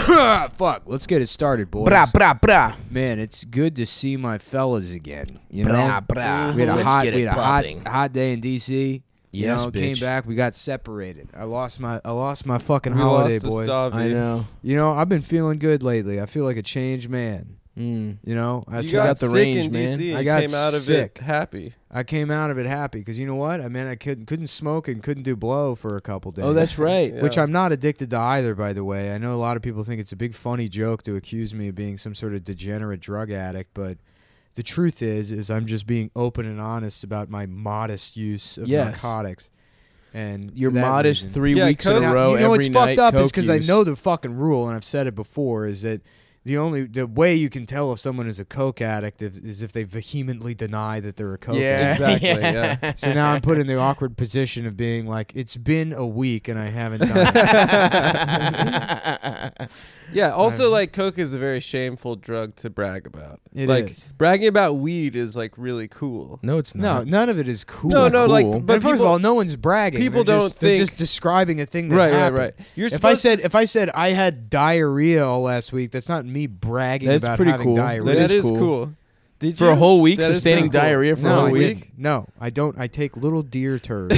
Fuck, let's get it started, boys. Brah, brah, brah. Man, it's good to see my fellas again. You know, brah. we had a Let's hot, get we it had a popping. hot day in DC. Yes, came bitch. back. We got separated. I lost my fucking We holiday, lost to boys. Stavi. I know. You know, I've been feeling good lately. I feel like a changed man. Mm. You know, I You still got the sick range, in man. DC. I And got came out of sick. it happy. I came out of it happy because you know what? I mean, I couldn't smoke and couldn't do blow for a couple days. Oh, that's right. Yeah. Which I'm not addicted to either, by the way. I know a lot of people think it's a big funny joke to accuse me of being some sort of degenerate drug addict, but the truth is I'm just being open and honest about my modest use of Yes. narcotics. And Your for that modest reason- 3 Yeah, weeks in Coke- a row. you know what's every fucked night, up is Coke because I use. know the fucking rule, and I've said it before, is that the way you can tell if someone is a coke addict is if they vehemently deny that they're a coke addict. Exactly, yeah. So now I'm put in the awkward position of being like, it's been a week and I haven't done it. Yeah, also, like, Coke is a very shameful drug to brag about. It like, is. bragging about weed is, like, really cool. No, it's No, not. none of it is cool. No, no, like, cool. but And first of people- all, no one's bragging. people They're don't just, they're think- just describing a thing that Right, happened. right. You're If I supposed said I had diarrhea all last week, that's not me bragging That's about pretty having cool. diarrhea. that is is cool. cool. Did For you? a whole week, That is sustaining pretty cool. diarrhea for no, a whole I week? didn't. No, I don't. I take little deer turds.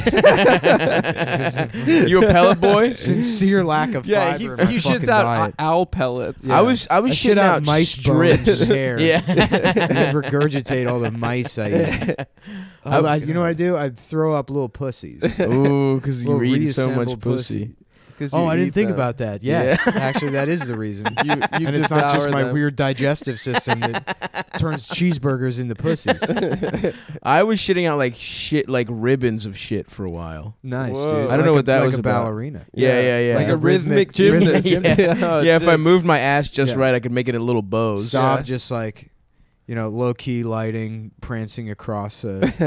You a pellet boy? Sincere lack of Yeah, fiber in my he shits fucking out diet. owl pellets. Yeah. I was I shit shitting out out mice strips. bones hair. Yeah. I just regurgitate all the mice I eat. You know what I do? I throw up little pussies. Ooh, because you Little eat so much reassembled pussy. Oh, I didn't think about that. Yes, actually, that is the reason. You And it's not just devour my them. weird digestive system that turns cheeseburgers into pussies. I was shitting out like shit, like ribbons of shit for a while. Nice, Whoa. dude. I don't know what that like was a about. ballerina. Yeah. Like a a rhythmic gymnast. Yeah. Yeah, if I moved my ass just Yeah. right, I could make it in little bows. Stop, Yeah. just like, low key lighting, prancing across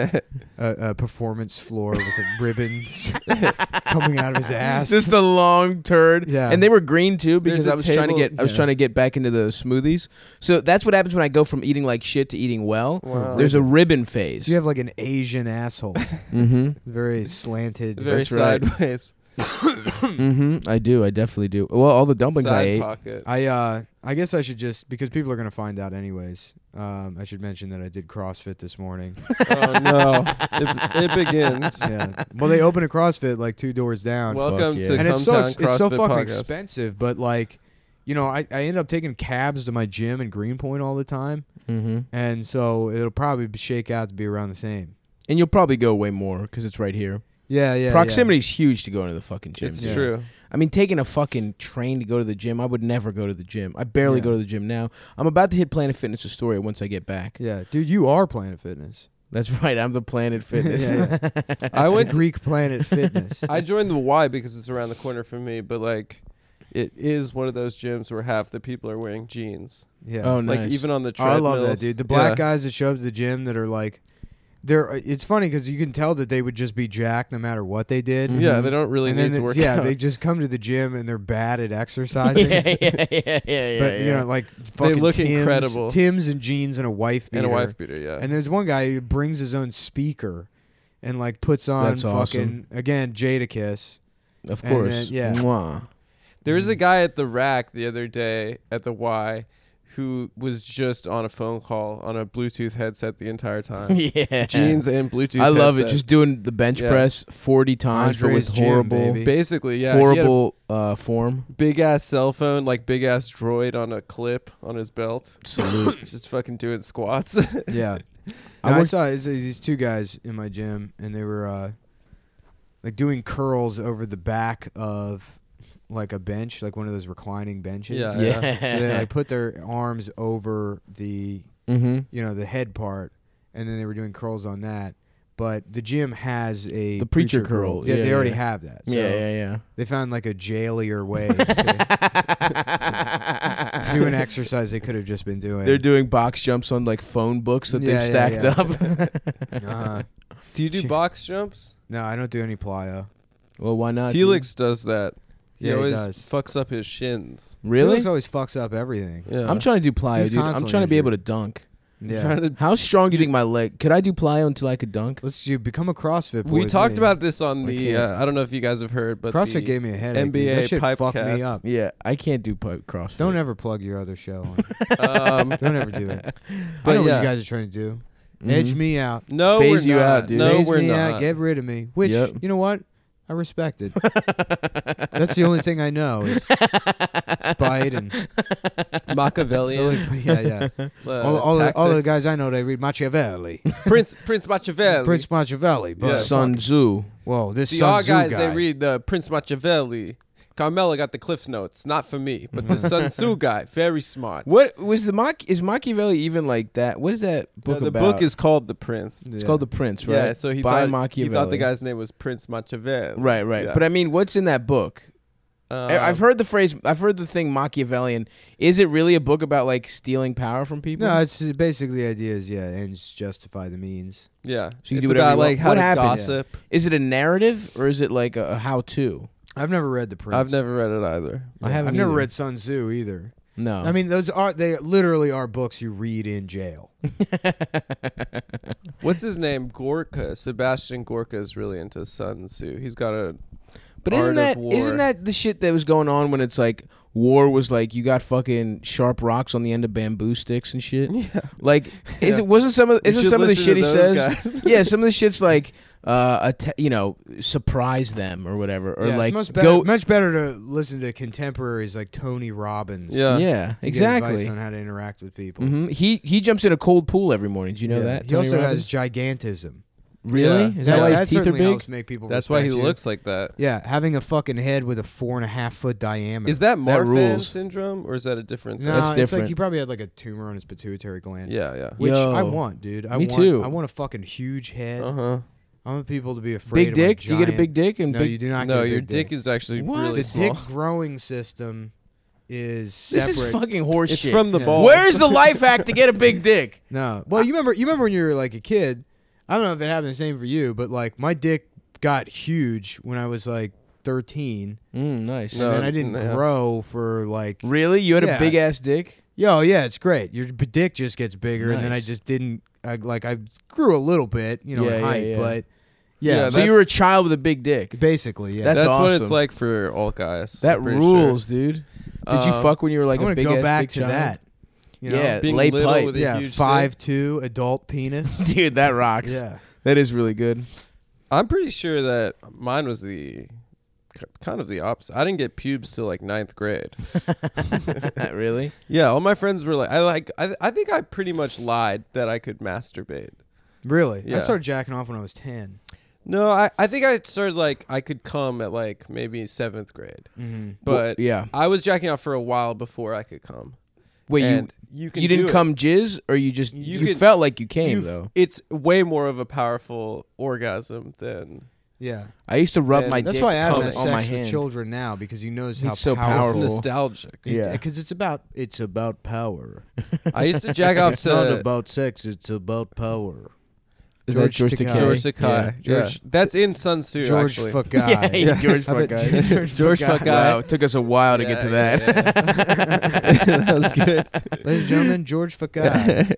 a performance floor with ribbons coming out of his ass. Just a long turd. Yeah. And they were green too because There's a I was trying to table- get yeah. trying to get back into the smoothies. So that's what happens when I go from eating like shit to eating well. Wow. There's a ribbon phase. You have like an Asian asshole, Mm-hmm. very slanted. Very That's right. sideways. Mm-hmm. I do. I definitely do. Well, all the dumplings I Side ate. pocket. I guess I should just, because people are gonna find out anyways. I should mention that I did CrossFit this morning. Oh no! It begins. Yeah. Well, they open a CrossFit like 2 doors down. Welcome yeah. to And it's so Cumtown it's so CrossFit fucking Podcast. expensive, but like, I end up taking cabs to my gym in Greenpoint all the time, Mm-hmm. and so it'll probably shake out to be around the same. And you'll probably go way more because it's right here. Yeah. Proximity is huge to go into the fucking gym. It's dude. true. I mean, taking a fucking train to go to the gym, I would never go to the gym. I barely Yeah. go to the gym now. I'm about to hit Planet Fitness Astoria once I get back. Yeah, dude, you are Planet Fitness. That's right. I'm the Planet Fitness. Yeah, I went. Greek Planet Fitness. I joined the Y because it's around the corner from me, but like, it is one of those gyms where half the people are wearing jeans. Yeah. Oh, nice. Like even on the Oh, I treadmills. love that, dude. The black Yeah. guys that show up to the gym that are like, it's funny because you can tell that they would just be jacked no matter what they did. Mhm. Yeah, they don't really And need then to it's- work yeah, out. they just come to the gym and they're bad at exercising. yeah. But you know, like fucking look Tim's, incredible. Tim's and jeans and a wife beater. and a wife beater. Yeah. And there's one guy who brings his own speaker and like puts on That's fucking awesome. again Jadakiss. Of And course. then, yeah. Mwah. There was a guy at the rack the other day at the Y who was just on a phone call on a Bluetooth headset the entire time. Yeah. Jeans and Bluetooth I love it. headset. Just doing the bench Yeah. press 40 times, but Andre's with gym, horrible, baby. Basically, yeah. He had a horrible form. big ass cell phone, like big ass droid on a clip on his belt. Salute. Just fucking doing squats. Yeah. I I worked- saw these two guys in my gym and they were like doing curls over the back of like a bench, like one of those reclining benches. Yeah. Yeah. So they like put their arms over the Mm-hmm. the head part, and then they were doing curls on that. But the gym has a The preacher curl. Yeah, Yeah, they already yeah. have that. So Yeah. they found like a jailier way to do an exercise they could have just been doing. They're doing box jumps on like phone books that Yeah, they've yeah, stacked yeah. up. Do you do Shit. box jumps? No, I don't do any plyo. Well, why not? Felix does that. He Yeah, he always does. fucks up his shins. dude? Really? Felix always fucks up everything. Yeah. I'm trying to do plyo, He's dude. I'm constantly trying to be able to injured. dunk. Yeah. Trying to- How strong do you think my leg? Could I do plyo until I could dunk? Let's do become a CrossFit boy. we with talked me. about this on I the. can't. I don't know if you guys have heard, but CrossFit the gave me a headache. dude. NBA That shit fucked Pipecast. me up. Yeah, I can't do CrossFit. Don't ever plug your other show. Um, Don't ever do it. I But know what yeah. you guys are trying to do. Mhm. Edge me out. no, Phase we're you not. out, dude. No, Phase we're me not. out. Get rid of me. Which, Yep. you know what? I respected. That's the only thing I know is spite and Machiavellian. yeah. All the tactics. guys I know, they read Machiavelli, Prince Machiavelli. Prince Machiavelli. But Yeah. Sun Tzu. whoa, this See, Sun our Tzu guys, guy. they read Prince Machiavelli. Carmela got the Cliff's Notes, not for me, but the Sun Tzu guy, very smart. What was the is Machiavelli even like that? What is that book the about? book is called The Prince. It's called The Prince, right? Yeah, so he By thought Machiavelli. the guy's name was Prince Machiavelli. Right. Yeah. But I mean, what's in that book? I've heard the phrase. I've heard the thing Machiavellian. Is it really a book about like stealing power from people? No, it's basically the idea is ends justify the means. Yeah, So you it's do whatever about you like want. how What to happened? gossip. Is it a narrative or is it like a how-to? I've never read The Prince. I've never read it either. I haven't I've never either. read Sun Tzu either. No. I mean, they literally are books you read in jail. What's his name? Gorka. Sebastian Gorka is really into Sun Tzu. He's got a. But Art isn't of that War. isn't that the shit that was going on when it's like war was like you got fucking sharp rocks on the end of bamboo sticks and shit? Yeah. Like Yeah. Isn't some of You the should shit listen to he those says? guys. Yeah, some of the shit's like surprise them or whatever, or Yeah, like it's go. much better to listen to contemporaries like Tony Robbins. Yeah. Yeah, to get exactly. advice on how to interact with people. Hmm. He jumps in a cold pool every morning. Do you know Yeah. that? He Tony also Robbins? has gigantism. Really? Yeah. Is that Yeah, why his that teeth are certainly big? helps make people. That's why he respect you. looks like that. Yeah, having a fucking head with a 4.5 foot diameter. Is that Marfan rules. syndrome or is that a different thing? no, That's it's different. like he probably had like a tumor on his pituitary gland. Yeah, yeah. Which Yo. I want, dude. Me too. I want a fucking huge head. Uh-huh. I want people to be afraid Big of my dick? Do you get a giant- big dick? And No, big... you do not. No, get a your big dick is actually What? really the small. dick growing system is This separate. is fucking horse It's shit. from the Yeah. balls. Where's the life hack to get a big dick? No. Well, you remember when you were like a kid. I don't know if it happened the same for you, but like my dick got huge when I was like 13, Nice. No. and then I didn't yeah. grow for like. Really? You had Yeah. a big ass dick? Yo, yeah, it's great. Your dick just gets bigger, and then I Nice. just didn't. I grew a little bit, Yeah, in yeah, height, yeah. but Yeah, yeah, So you were a child with a big dick. basically, yeah. That's That's what it's awesome. like for all guys. That I'm pretty rules, dude. Did you Um, fuck when you were like I'm a gonna big go ass back dick to child? that. You know? Yeah, Being lay little pipe. with a Yeah, huge 5'2" adult penis. Dude, that rocks. Yeah. That is really good. I'm pretty sure that mine was kind of the opposite. I didn't get pubes till like 9th grade. Really? Yeah, all my friends were like, I think I pretty much lied that I could masturbate. Really? Yeah. I started jacking off when I was 10. No, I think I started like I could come at like maybe 7th grade, Mm-hmm. but Yeah. I was jacking off for a while before I could come. Wait, And you can you didn't do it. come jizz, or you just You you can- felt like you came You- though? It's way more of a powerful orgasm than Yeah. I used to rub And my That's dick why Adam on has my sex with hand. children now, because he knows how It's so it's Powerful. nostalgic. Yeah. Because it's about power. I used to jack off It's not to about sex. It's about power. Is that George George Takei. Takei? George Sakai. Yeah, Yeah, George- that's in Sun Tzu George actually. Fakai. Yeah, George I bet Fakai. George Fakai. Wow, it took us a while to get to that. That was good. Ladies and gentlemen, George Fakai.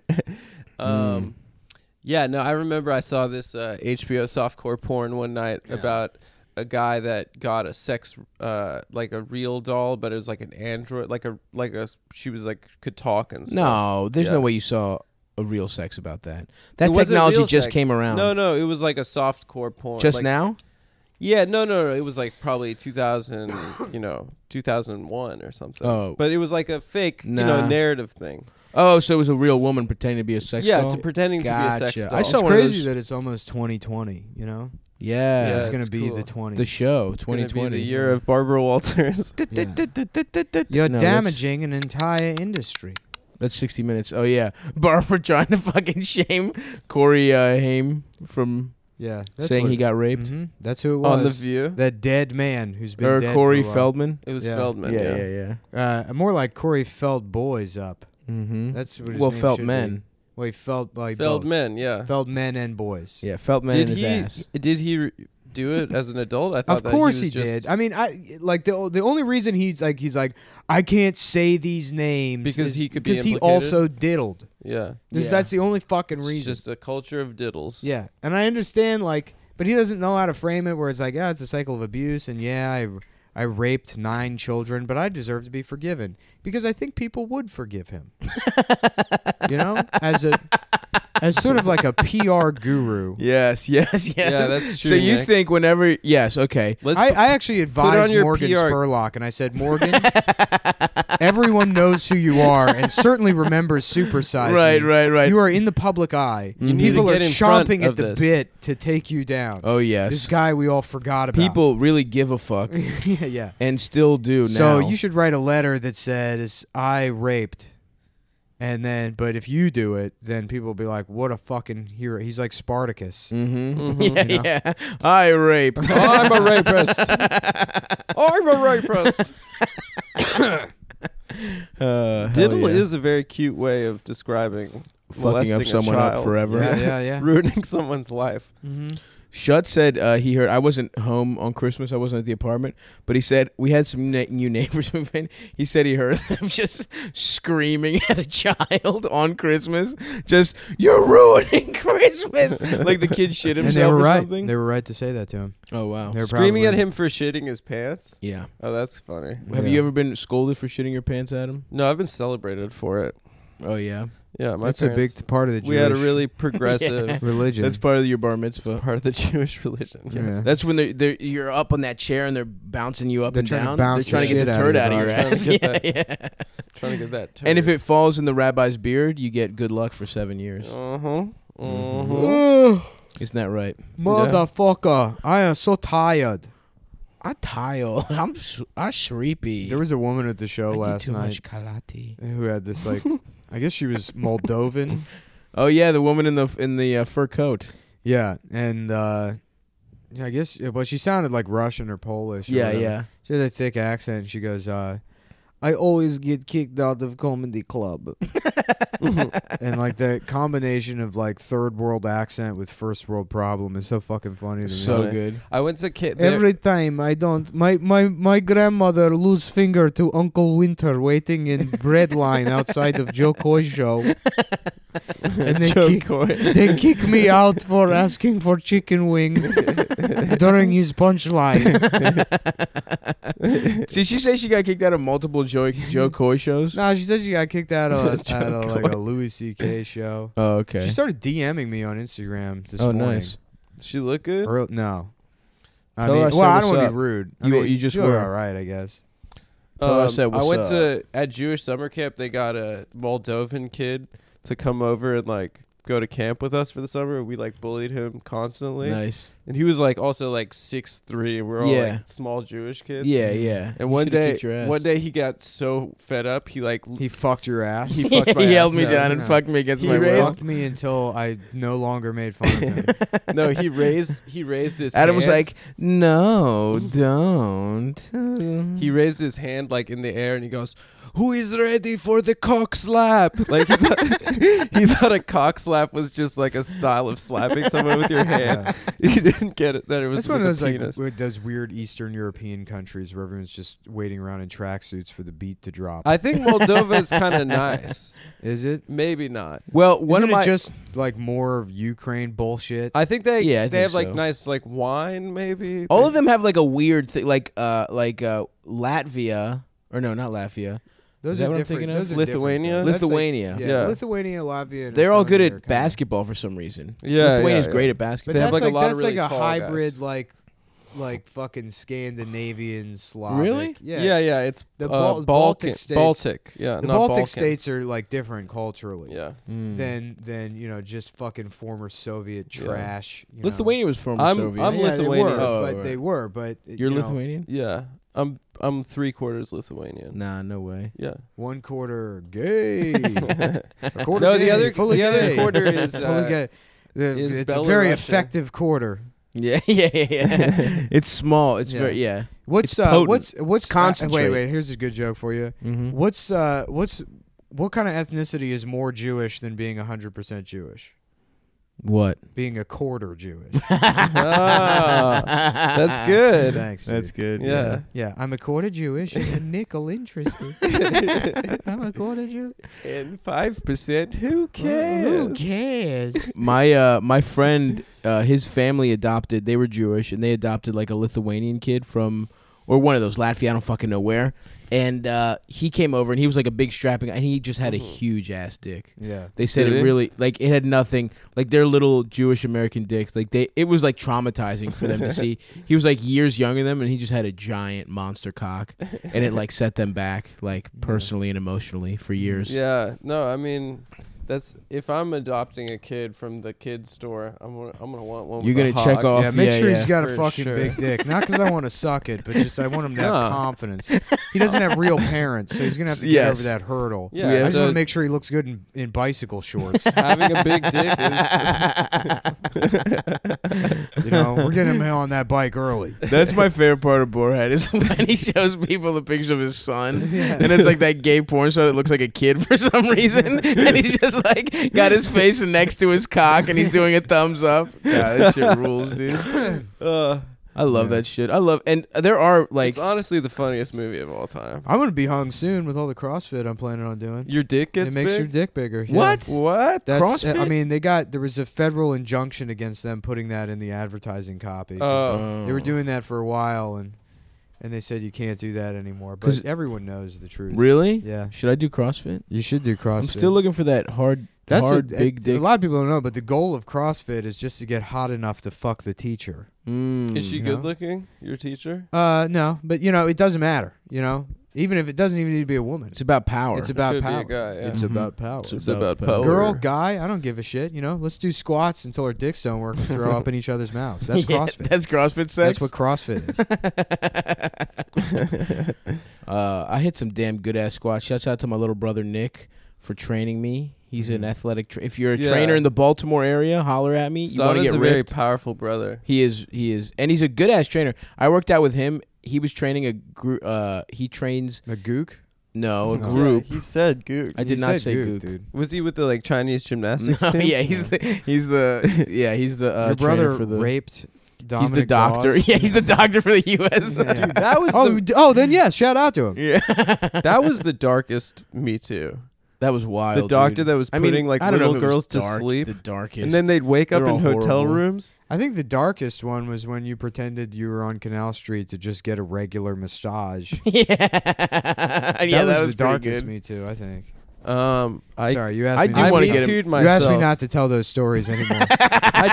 Yeah, no, I remember I saw this HBO softcore porn one night about a guy that got a sex like a real doll, but it was like an android, like a she was like could talk and stuff. No, there's Yeah. no way you saw a real sex about that. That It wasn't technology real just sex. came around. No, it was like a softcore porn. Just like, now? Yeah, no. It was like probably 2000, 2001 or something. Oh. But it was like a fake, Nah. narrative thing. Oh, so it was a real woman pretending to be a sex yeah, doll? pretending to be a sex Gotcha. doll. I It's saw one of crazy those- that it's almost 2020, you know? Yeah. Yeah, it's going it's to be cool. the 20s. The show, It's gonna be 2020. the year of Barbara Walters. You're No, damaging an entire industry. That's 60 Minutes. Oh, yeah. Barbara trying to fucking shame Corey Haim from Yeah. That's saying what- he got raped. Mhm. That's who it was. On The View. That dead man who's been Or dead Corey for a while. Feldman. It was Yeah. Feldman. Yeah. More like Corey Feld boys up. Mm-hmm. That's what his Well, name felt should men. be. Well, he felt like Feldman, yeah. Feld men and boys. Yeah, felt men in his ass. Did he do it as an adult? I thought Of course that he was just, did. I mean, I like the only reason he's like I can't say these names Because is he could be because he implicated? also diddled. Yeah. That's the only fucking It's reason. just a culture of diddles. Yeah, and I understand but he doesn't know how to frame it. Where it's like, yeah, it's a cycle of abuse, and yeah, I raped 9 children, but I deserve to be forgiven because I think people would forgive him. As sort of like a PR guru. Yes. Yeah, that's true. So you Nick. think whenever? Yes. Okay. I actually advised your Morgan PR Spurlock, and I said, Morgan, everyone knows who you are, and certainly remembers Supersize Right. Me. Right. Right. You are in the public eye. You need to People are get in front chomping at of the this. bit to take you down. Oh yes. This guy we all forgot about. People really give a fuck yeah. and still do now. So you should write a letter that says, I raped. And then, but if you do it, then people will be like, what a fucking hero. He's like Spartacus. Mm-hmm. Mhm. Yeah. You know? Yeah. I raped. I'm a rapist. I'm a rapist. Diddle is a very cute way of describing fucking up molesting a someone up child. forever. Yeah. Ruining someone's life. Mm-hmm. Shut said he heard I wasn't home on Christmas. I wasn't at the apartment, but he said we had some new neighbors move in. He said he heard them just screaming at a child on Christmas. Just you're ruining Christmas. Like the kid shit And himself they were or right. something. They were right to say that to him. Oh wow. They were Screaming probably- at him for shitting his pants. Yeah. Oh, that's funny. Have you ever been scolded for shitting your pants at him? No, I've been celebrated for it. Oh yeah. Yeah, my That's a parents, big part of the Jewish we had a really progressive religion. That's part of your bar mitzvah. part of the Jewish religion. Yes. Yeah. That's when you're up on that chair and they're bouncing you up They're and trying to down. bounce They're trying to the get the shit out of turd your out of your body. ass. Trying to Yeah, get yeah. Trying to get that turd. And if it falls in the rabbi's beard, you get good luck for 7 years. Uh-huh. Isn't that right? Motherfucker, I am so tired. I'm tired. I'm sleepy. There was a woman at the show last night kalati. who had this I guess she was Moldovan. Oh yeah, the woman in the fur coat. Yeah, and I guess she sounded like Russian or Polish. Or Yeah, whatever. yeah. She had a thick accent. And she goes, "I always get kicked out of comedy club." And like the combination of like third world accent with first world problem is so fucking funny to me. So Funny. good. I went to Every time I don't, my grandmother lose finger to Uncle Winter waiting in bread line outside of Joe Coy show, and they kick me out for asking for chicken wing during his punchline. Did she say she got kicked out of multiple Joe Coy shows? No, she said she got kicked out of like a Louis C.K. show. Oh, okay. She started DMing me on Instagram this Oh, morning. nice. She look good? No. I Tell mean, her I said well, I what's don't want to up. be rude. You just she looked were. all right, I guess. Tell her I said I what's went up. to at Jewish summer camp. They got a Moldovan kid to come over and like go to camp with us for the summer. We like bullied him constantly, Nice. and he was like also like 6'3", and we're all Yeah. like small Jewish kids. Yeah, yeah. And You one should've day, kicked your ass. he got so fed up, he like He fucked your ass. he fucked my he held ass me up. down and No. fucked me against He my raised- will. Fucked me until I no longer made fun of him. No, he raised his. Adam was hand. like, "No, don't." He raised his hand like in the air and he goes, "Who is ready for the cock slap?" Like he thought a cock slap was just like a style of slapping someone with your hand. He didn't get it that it was That's one of with those a like penis. with those weird Eastern European countries where everyone's just waiting around in tracksuits for the beat to drop. I think Moldova is kind of nice. Is it? Maybe not. Well, one Isn't of it my just like more of Ukraine bullshit? I think they Yeah, I they think have like so. nice like wine maybe. all of them have like a weird thing, like Latvia, or no, not Latvia. Those Is that are what I'm different. thinking of? Those are Lithuania? different, though. That's like- Lithuania. Yeah. Lithuania, Latvia. and They're all good Estonia at are kinda- basketball for some reason. Yeah, Lithuania's yeah, great yeah. at But basketball. They have, that's like, a lot of that's really like a tall hybrid, guys. like fucking Scandinavian Slavic. Really? Yeah. Yeah. It's The Baltic Baltic states- Baltic. Yeah, The not Baltic Balkan. states are like different culturally. Yeah. Mm. Than just fucking former Soviet Yeah. trash. you know. Lithuania was former I'm Soviet. I'm Yeah, Lithuanian. They were, Oh, but right. they were, but You're you know, Lithuanian? Yeah. I'm 3/4 Lithuanian. Nah, no way. Yeah. 1/4 gay. A quarter No, gay, the other fully other gay. quarter is Fully gay. is It's a very Belarusian. effective quarter. Yeah. It's small. It's Yeah. very yeah. What's It's potent. what's concentrate. wait, here's a good joke for you. Mm-hmm. What kind of ethnicity is more Jewish than being 100% Jewish? What? Being a quarter Jewish. Ah, that's good. Thanks. That's dude. good. Yeah. Yeah, I'm a quarter Jewish and a nickel interested. I'm a quarter Jew. And 5%, who cares? Who cares? My friend, his family adopted. They were Jewish, and they adopted like a Lithuanian kid from, or one of those Latvia. I don't fucking know where. And he came over, and he was like a big strapping guy, and he just had a huge ass dick. Yeah. They said Did it he? really, like, it had nothing, like their little Jewish American dicks, like it was like traumatizing for them to see. He was like years younger than them, and he just had a giant monster cock, and it like set them back, like personally and emotionally for years. Yeah, no, I mean, that's if I'm adopting a kid from the kid store, I'm gonna want one. You're with a gonna check hog. off. Yeah, make sure he's got a For fucking sure. big dick. Not because I want to suck it, but just I want him to have No. confidence. He doesn't have real parents, so he's going to have to get Yes. over that hurdle. Yeah, I just so want to make sure he looks good in bicycle shorts. having a big dick is. You know, we're getting him on that bike early. That's my favorite part of Borat is when he shows people the picture of his son, and it's like that gay porn star that looks like a kid for some reason, and he's just like got his face next to his cock, and he's doing a thumbs up. God, that shit rules, dude. I love that shit. I love, and there are like, It's honestly the funniest movie of all time. I'm going to be hung soon with all the CrossFit I'm planning on doing. Your dick gets It makes big? your dick bigger. Yeah. What? What? That's, CrossFit? I mean, there was a federal injunction against them putting that in the advertising copy. Oh. They were doing that for a while, and they said you can't do that anymore. 'Cause- But everyone knows the truth. really? Yeah. Should I do CrossFit? You should do CrossFit. I'm still looking for that hard big dick. A lot of people don't know, but the goal of CrossFit is just to get hot enough to fuck the teacher. Mm. Is she You good know? looking? Your teacher? No, but it doesn't matter. Even if it doesn't even need to be a woman. It's about power. It's about Could be a power. guy, yeah. It's Mhm. about power. It's about power. Girl, guy, I don't give a shit. Let's do squats until our dicks don't work and throw up in each other's mouths. That's Yeah, CrossFit. That's CrossFit sex. That's what CrossFit is. I hit some damn good ass squats. Shouts out to my little brother Nick for training me. He's an athletic. If you're a Yeah. trainer in the Baltimore area, holler at me. You want to Sava's get a very ripped? powerful brother. He is, and he's a good ass trainer. I worked out with him. He was training a group. He trains A gook? a No. group. Yeah, he said gook. I did You not said say gook, gook. dude. Was he with the Chinese gymnastics No, team? yeah, he's the Your trainer brother for the. raped He's Dominic the doctor. Dawes? Yeah, he's the doctor for the U.S. Yeah. Dude, that was Then yes, shout out to him. Yeah, that was the darkest Me Too. that was wild. The doctor dude. that was I mean, putting I don't know little if it was girls to dark, sleep, The darkest. and then they'd wake up They're in all hotel horrible. rooms. I think the darkest one was when you pretended you were on Canal Street to just get a regular massage. yeah, That that was the pretty darkest good. Me Too, I think. I Sorry, you asked I me. do I wanna Me get him- Too'd You asked me myself. not to tell those stories anymore. I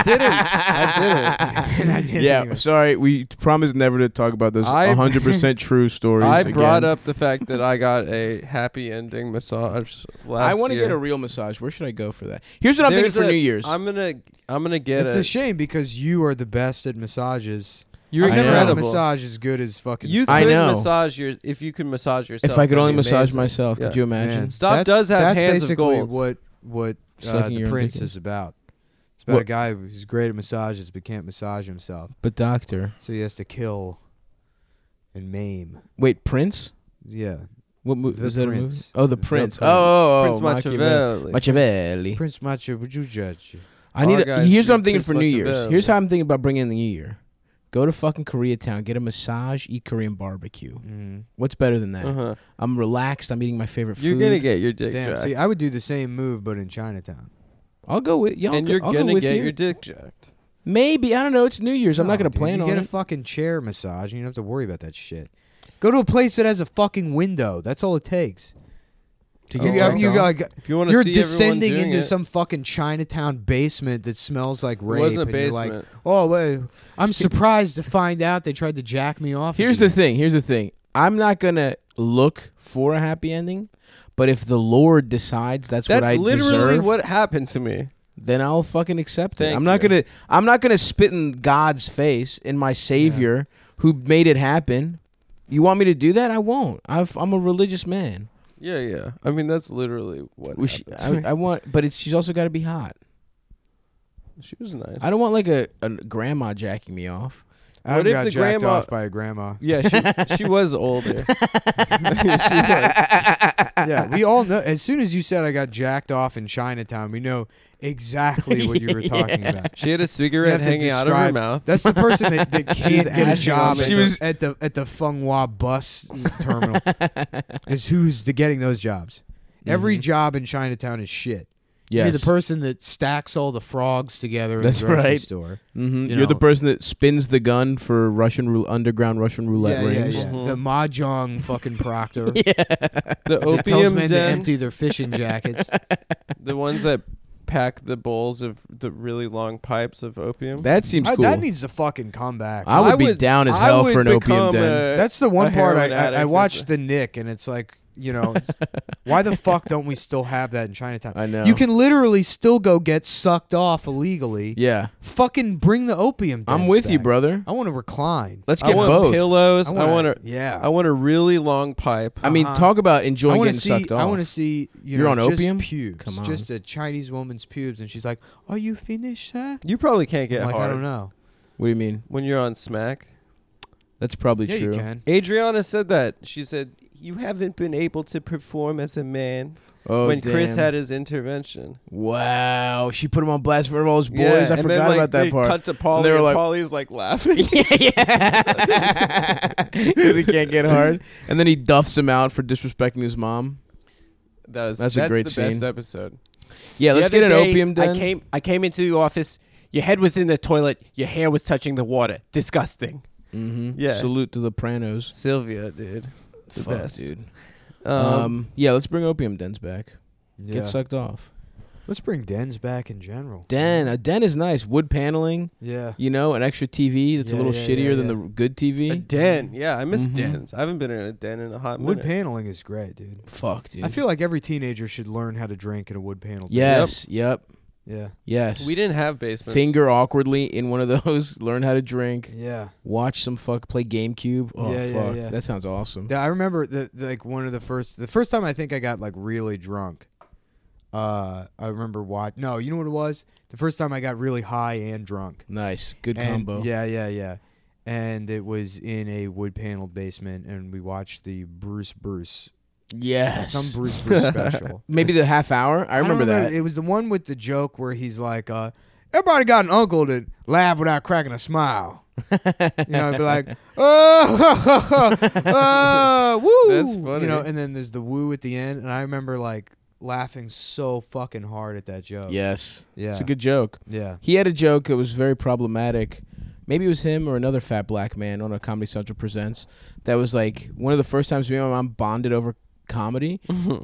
didn't. And I did Yeah, anyway. sorry. We promised never to talk about those I- 100% true stories. I brought again. up the fact that I got a happy ending massage last I want to year. get a real massage. Where should I go for that? Here's what I'm thinking There's for New Year's. I'm gonna get It's a shame because you are the best at massages. You're I've never had a incredible. massage as good as fucking You Stop. I could know. massage if you could massage yourself. if I could that'd only be massage amazing. myself, Yeah. could you imagine? Man, Stop that's- does have that's hands of basically gold. what Sucking the your own Prince dick. is about. It's about What? a guy who's great at massages but can't massage himself, But doctor, so he has to kill and maim. wait, Prince? Yeah, What movie? The Is that a movie? Prince. Oh, the The Prince. Prince. Oh, Prince Machiavelli. Machiavelli. Prince Macho. Would you judge? I need. Our guys Here's do what I'm thinking Prince for New Year's. Machiavelli. Here's how I'm thinking about bringing in the New Year. Go to fucking Koreatown, get a massage, eat Korean barbecue. Mm-hmm. What's better than that? Uh-huh. I'm relaxed. I'm eating my favorite food. You're gonna get your dick Damn. jacked, See, I would do the same move, but in Chinatown. I'll go with y'all. and you're I'll go gonna with get you. your dick jacked. Maybe, I don't know. It's New Year's. I'm not No, gonna dude, plan you on get it. a fucking chair massage, and you don't have to worry about that shit. Go to a place that has a fucking window. That's all it takes. To Oh, get You checked got, you off. got, If you want to you're see descending everyone doing into it, some fucking Chinatown basement that smells like it rape. wasn't a and you're basement. like, oh, wait, I'm surprised to find out they tried to jack me off. Here's the again." thing. I'm not gonna look for a happy ending, but if the Lord decides that's what I literally deserve, what happened to me. then I'll fucking accept it. Thank I'm not you. gonna spit in God's face, in my Savior who made it happen. You want me to do that? I won't. I'm a religious man. Yeah. I mean, that's literally what happened. I want, but she's also got to be hot. She was nice. I don't want like a grandma jacking me off. I What got if the jacked grandma- off by a grandma? Yeah, she was older. Yeah, We all know. As soon as you said I got jacked off in Chinatown, we know exactly what you were talking about. She had a You cigarette have to hanging out of her describe- mouth. That's the person that can't get a ashing job on at, me. at the Feng Hua bus terminal. Is who's getting those jobs. Every Mhm. job in Chinatown is shit. Yes. You're the person that stacks all the frogs together in That's the grocery right. store. Mhm. you You're the know. person that spins the gun for underground Russian roulette Yeah, rings. yeah. Mhm. The mahjong fucking proctor. The that tells opium men to den. empty their fishing jackets. The ones that pack the bowls of the really long pipes of opium. That seems cool. That needs to fucking come back. I would I be would- down as I hell would for an opium become den. That's the one a part heroin I addict watched is- the Nick, and it's like, you know, why the fuck don't we still have that in Chinatown? I know. You can literally still go get sucked off illegally. Yeah. Fucking bring the opium. I'm dens with you, back. brother. I want to recline. Let's I get want both. pillows. I want a yeah. I want a really long pipe. I mean, Uh-huh. talk about I enjoying want getting to see. sucked off. I want to see. You're on just opium? Pubes. Come on. Just a Chinese woman's pubes, and she's like, "Are you finished, sir?" You probably can't get I'm like, hard I don't know. What do you mean? when you're on smack. That's probably Yeah, true. you can. Adriana said that. She said, "You haven't been able to perform as a man." Oh, when Chris damn. had his intervention. Wow, she put him on blast for all his boys. Yeah, I and forgot then, like, about that they part. Cut to Paulie, they were and like- Paulie's like laughing. yeah, because he can't get hard, and then he duffs him out for disrespecting his mom. That's a great the best scene. episode. Yeah, The let's other get an day, opium den. I came into the office. Your head was in the toilet. Your hair was touching the water. Disgusting. Mm-hmm. Yeah. Salute to the Pranos. Sylvia, dude. The Fuck, best. dude. Um, Yeah, let's bring opium dens back. Yeah. Get sucked off. Let's bring dens back in general. A den is nice. Wood paneling, Yeah. you know, an extra TV that's a Yeah, little yeah, shittier yeah, than yeah. the good TV. a den. Yeah, I miss Mhm. dens. I haven't been in a den in a hot Wood minute. paneling is great, dude. Fuck, dude. I feel like every teenager should learn how to drink in a wood panel. Yes, yep, Yeah. yes. We didn't have basements. Finger awkwardly in one of those. Learn how to drink. Yeah. Watch some play GameCube. Oh Yeah, yeah, fuck, yeah. that sounds awesome. I remember like one of the first time I think I got like really drunk. I remember No, you know what it was? The first time I got really high and drunk. Nice, good And- combo. Yeah. And it was in a wood paneled basement, and we watched the Bruce Yes, some Bruce special. maybe the half hour. I remember that. It was the one with the joke where he's like, everybody got an uncle that laugh without cracking a smile. You know, it'd be like, woo. That's funny. You know, and then there's the woo at the end, and I remember like laughing so fucking hard at that joke. Yes, Yeah. it's a good joke. Yeah. He had a joke that was very problematic. Maybe it was him or another fat black man on a Comedy Central Presents. That was like one of the first times me and my mom bonded over comedy.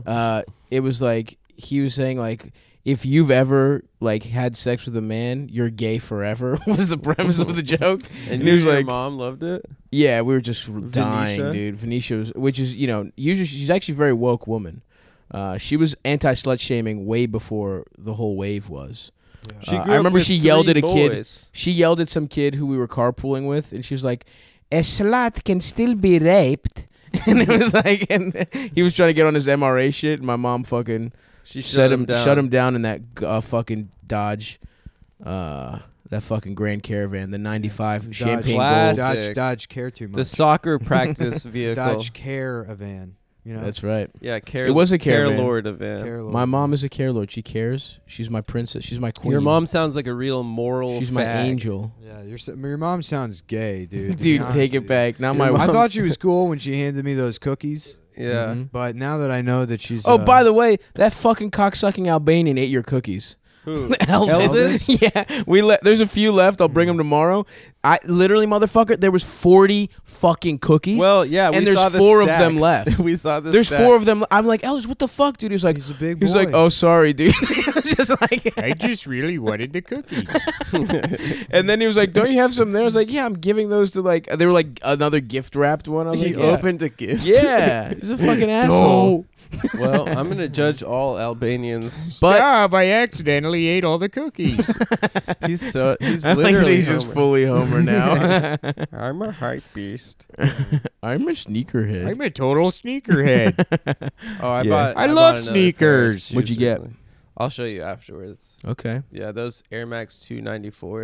It was like he was saying like, if you've ever like had sex with a man, you're gay forever. Was the premise of the joke. And he you was and your like, mom loved it. yeah, we were just dying, Venetia? dude. Venetia was, which is, you know, usually she's actually a very woke woman. She was anti-slut shaming way before the whole wave was. She I grew up remember with she yelled 3 at a kid. boys. She yelled at some kid who we were carpooling with, and she was like, "A slut can still be raped." And it was like, and he was trying to get on his MRA shit, and my mom fucking She shut him down. down in that fucking Dodge, that fucking Grand Caravan, the '95 Champagne Classic. Gold. Dodge care too much. The soccer practice vehicle. Dodge Caravan. You know, That's right. Yeah, Care. It was a Caravan. Lord event. Care My mom is a care lord. She cares. She's my princess. She's my queen. Your mom sounds like a real moral. She's my fag. angel. Yeah, your mom sounds gay, dude. to be Dude, honest take it with you. back. Now my I mom. thought she was cool when she handed me those cookies, Yeah. Mhm. but now that I know that she's Oh, by the way, that fucking cocksucking Albanian ate your cookies. Who? Elvis? Yeah, there's a few left. I'll bring them tomorrow. I literally, motherfucker, there was 40 fucking cookies. Well, yeah, And we there's saw the 4 of them stacks. left. We saw the. there's stacks. 4 of them. I'm like, Elvis, what the fuck, dude? He's like, he's a big he boy. was like, oh, sorry, dude. I was just like, I just really wanted the cookies. and then he was like, don't you have some there? I was like, yeah, I'm giving those to like, they were like another gift wrapped one. I was He like, yeah. opened a gift. Yeah, he's a fucking asshole. Well, I'm gonna judge all Albanians. But Stop, I accidentally ate all the cookies. He's I think literally he's just Homer. fully Homer now. I'm a hype beast. I'm a sneakerhead. I'm a total sneakerhead. Oh, I Yeah. bought. I bought love another sneakers. pair of What'd you shoes get? recently. I'll show you afterwards. Okay. Yeah, those Air Max 294s.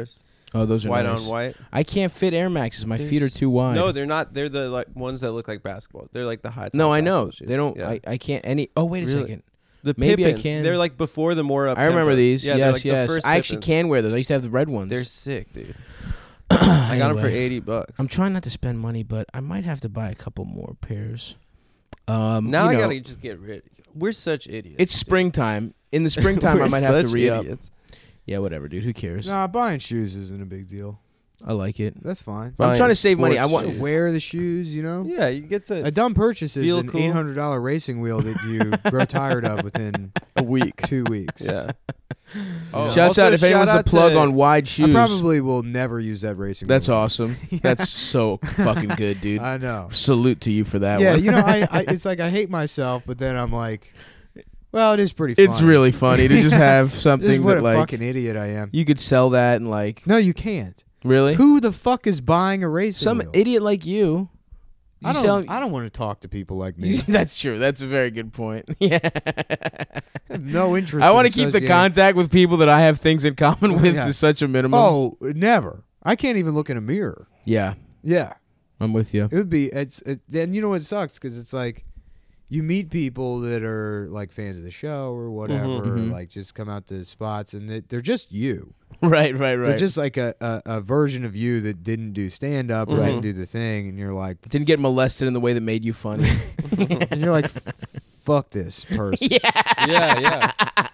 Oh, those are white nice. on white. I can't fit Air Maxes. My feet are too wide. No, they're not. They're the like ones that look like basketball. They're like the high top. No, I know. basketball shoes. They don't. Yeah. I can't any. Oh, wait a Really? second. The Maybe I Pippins, can. They're like before the more up. I remember tempos. these. Yeah, they're yes, like the yes. first I actually Pippins. can wear those. I used to have the red ones. They're sick, dude. I got them for Anyway. $80. I'm trying not to spend money, but I might have to buy a couple more pairs. Now you I know, gotta just get rid. We're such idiots. It's dude. springtime. In the springtime, I We're might have to such re-up. idiots. Yeah, whatever, dude. Who cares? Nah, buying shoes isn't a big deal. I like it. That's fine. I'm trying to save money. I sports want shoes. Wear the shoes, you know. Yeah, you get to A dumb purchase is Feel an cool. $800 racing wheel that you grow tired of within a week. 2 weeks. Yeah. Shouts also out if anyone's shout a out plug to- on wide shoes. I probably will never use that racing That's wheel. awesome. That's so fucking good, dude. I know. Salute to you for that Yeah, one. you know, I it's like I hate myself, but then I'm like, well, it is pretty funny. It's really funny to just have Just something what that a like fucking idiot I am. you could sell that and like No, you can't. really Who the fuck is buying a racing some wheel? idiot like you. I don't want to talk to people like me. That's true. That's a very good point. Yeah. I have no interest. I want want to keep the contact with people that I have things in common with Yeah. to such a minimum. Oh, never. I can't even look in a mirror. Yeah, Yeah, I'm with you. it would be. Then you know what sucks because it's like you meet people that are like fans of the show or whatever, Mhm. or like just come out to spots and they're just you. Right. They're just like a version of you that didn't do stand up or Mhm. didn't do the thing, and you're like, Didn't get molested in the way that made you funny. and you're like, fuck this person. Yeah.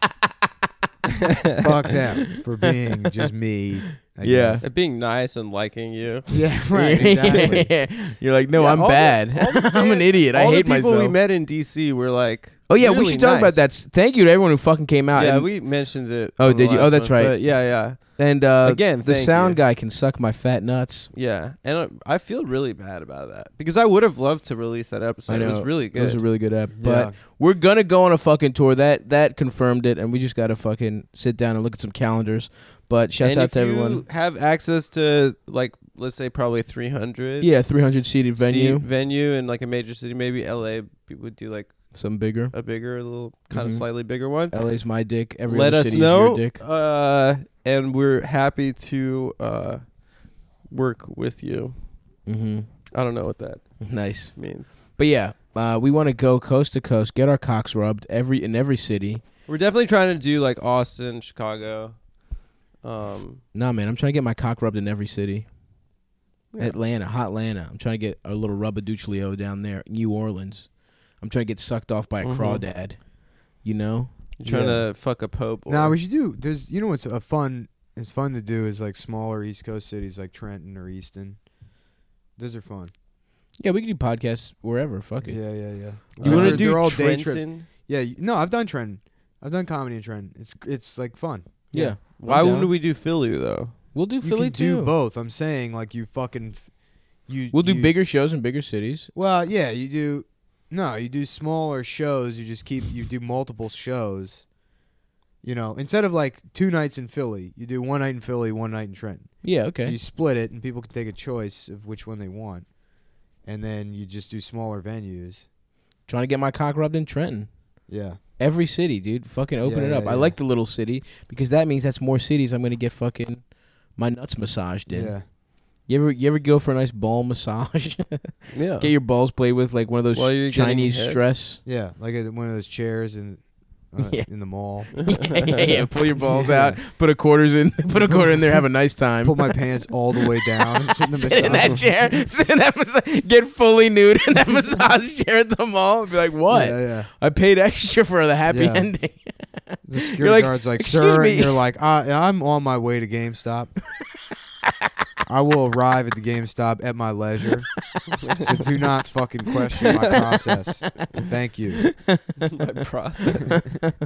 Fuck them for being just me. I Yeah. guess. Being nice and liking you. Yeah. Right. Exactly. You're like, no, Yeah, I'm all the- bad. all the I'm an idiot. I All hate the people myself. we met in DC were like, Oh yeah, we really should talk about nice. that. Thank you to everyone who fucking came out. Yeah, and, we mentioned it. Oh, on the did you? Oh, last that's one, right. but yeah. and Again, the thank sound you. guy can suck my fat nuts. Yeah, and I feel really bad about that because I would have loved to release that episode. I know It was really It was a good. really good app. Yeah. But we're gonna go on a fucking tour. That confirmed it, and we just gotta fucking sit down and look at some calendars. But shouts and out if to you everyone. have access to like, let's say probably 300. Yeah, 300 seated venue, venue in like a major city. Maybe LA would do like some bigger. a bigger, a little kind Mhm. of slightly bigger one. LA's my dick. Every Let other us city know. is your dick. And we're happy to work with you. Mm-hmm. I don't know what that Nice. means. But yeah, we want to go coast to coast, get our cocks rubbed in every city. We're definitely trying to do like Austin, Chicago. Nah, man, I'm trying to get my cock rubbed in every city. Yeah. Atlanta, hot Atlanta. I'm trying to get a little rubbaduchlio down there. New Orleans. I'm trying to get sucked off by a Mhm. crawdad. You know? You're trying to fuck a pope. Now or- we should do. There's, you know, what's fun. It's fun to do is like smaller East Coast cities like Trenton or Easton. Those are fun. Yeah, we can do podcasts wherever. Fuck it. Yeah. You They're- want to do they're all day trip. Trenton? Yeah. No, I've done Trenton. I've done comedy in Trenton. It's like fun. Yeah. Why I'm wouldn't down. we do Philly though? We'll do You Philly can too. do both. I'm saying like you fucking. We'll do you- bigger shows in bigger cities. Well, yeah, you do. No, you do smaller shows. You do multiple shows. You know, instead of like 2 nights in Philly, you do 1 night in Philly, 1 night in Trenton. Yeah, So okay. you split it, and people can take a choice of which one they want, and then you just do smaller venues. Trying to get my cock rubbed in Trenton. Yeah, Every city, dude. Fucking open Yeah, it up. yeah, I yeah. like the little city because that means that's more cities I'm going to get fucking my nuts massaged in. yeah. You ever go for a nice ball massage? Yeah. Get your balls played with like one of those While you're getting Chinese hit? stress. Yeah, like one of those chairs Yeah. in the mall. yeah. Pull your balls Yeah. out. Put a quarter in there. Have a nice time. Put my pants all the way down and sit in the Sit in that massage. chair. Sit in that get fully nude in that massage chair at the mall. Be like, what? Yeah. I paid extra for the happy Yeah. ending. The security You're like, guard's like, "Excuse sir," me. and you're like, I'm on my way to GameStop. I will arrive at the GameStop at my leisure. So do not fucking question my process. Thank you. My process.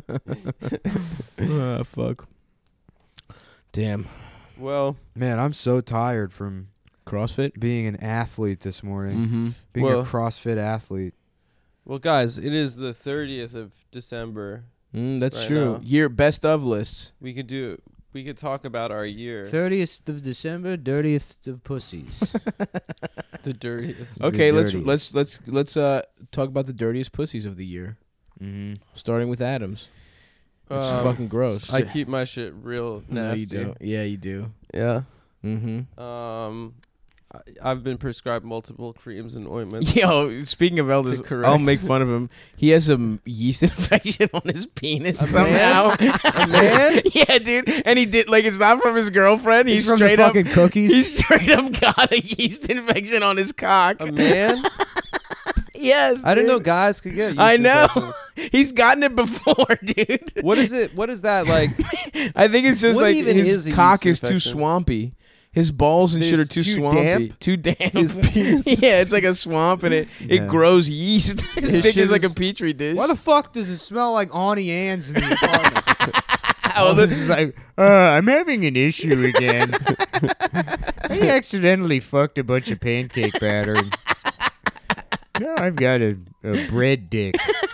Fuck. Damn. Well, Man, I'm so tired from CrossFit. being an athlete this morning. Mm-hmm. Being Well- a CrossFit athlete. well, guys, it is the 30th of December. That's Right true. now. Year best of lists. We could talk about our year. 30th of December, dirtiest of pussies. The dirtiest. Okay, dirtiest. let's talk about the dirtiest pussies of the year. Mm-hmm. Starting with Adams. It's Um, fucking gross. I keep my shit real No, you nasty. don't. Yeah, you do. Yeah. Mm-hmm. I've been prescribed multiple creams and ointments. Yo, speaking of Elders, correct. I'll make fun of him. He has a yeast infection on his penis somehow. A man? Yeah, dude. And he did it's not from his girlfriend. He's from straight the up fucking cookies. He straight up got a yeast infection on his cock. A man? Yes. I didn't know dude. guys could get yeast I know. infections. He's gotten it before, dude. What is it? What is that like? I think it's just What like even his is a cock yeast is too infection? swampy. His balls and shit are It's too too swampy. damp? Too damp. His penis. Yeah, it's like a swamp and it Yeah. grows yeast. His His dick shit is like a is- petri dish. Why the fuck does it smell like Auntie Anne's in the apartment? Oh, This is like, I'm having an issue again. I accidentally fucked a bunch of pancake batter. And now I've got a bread dick.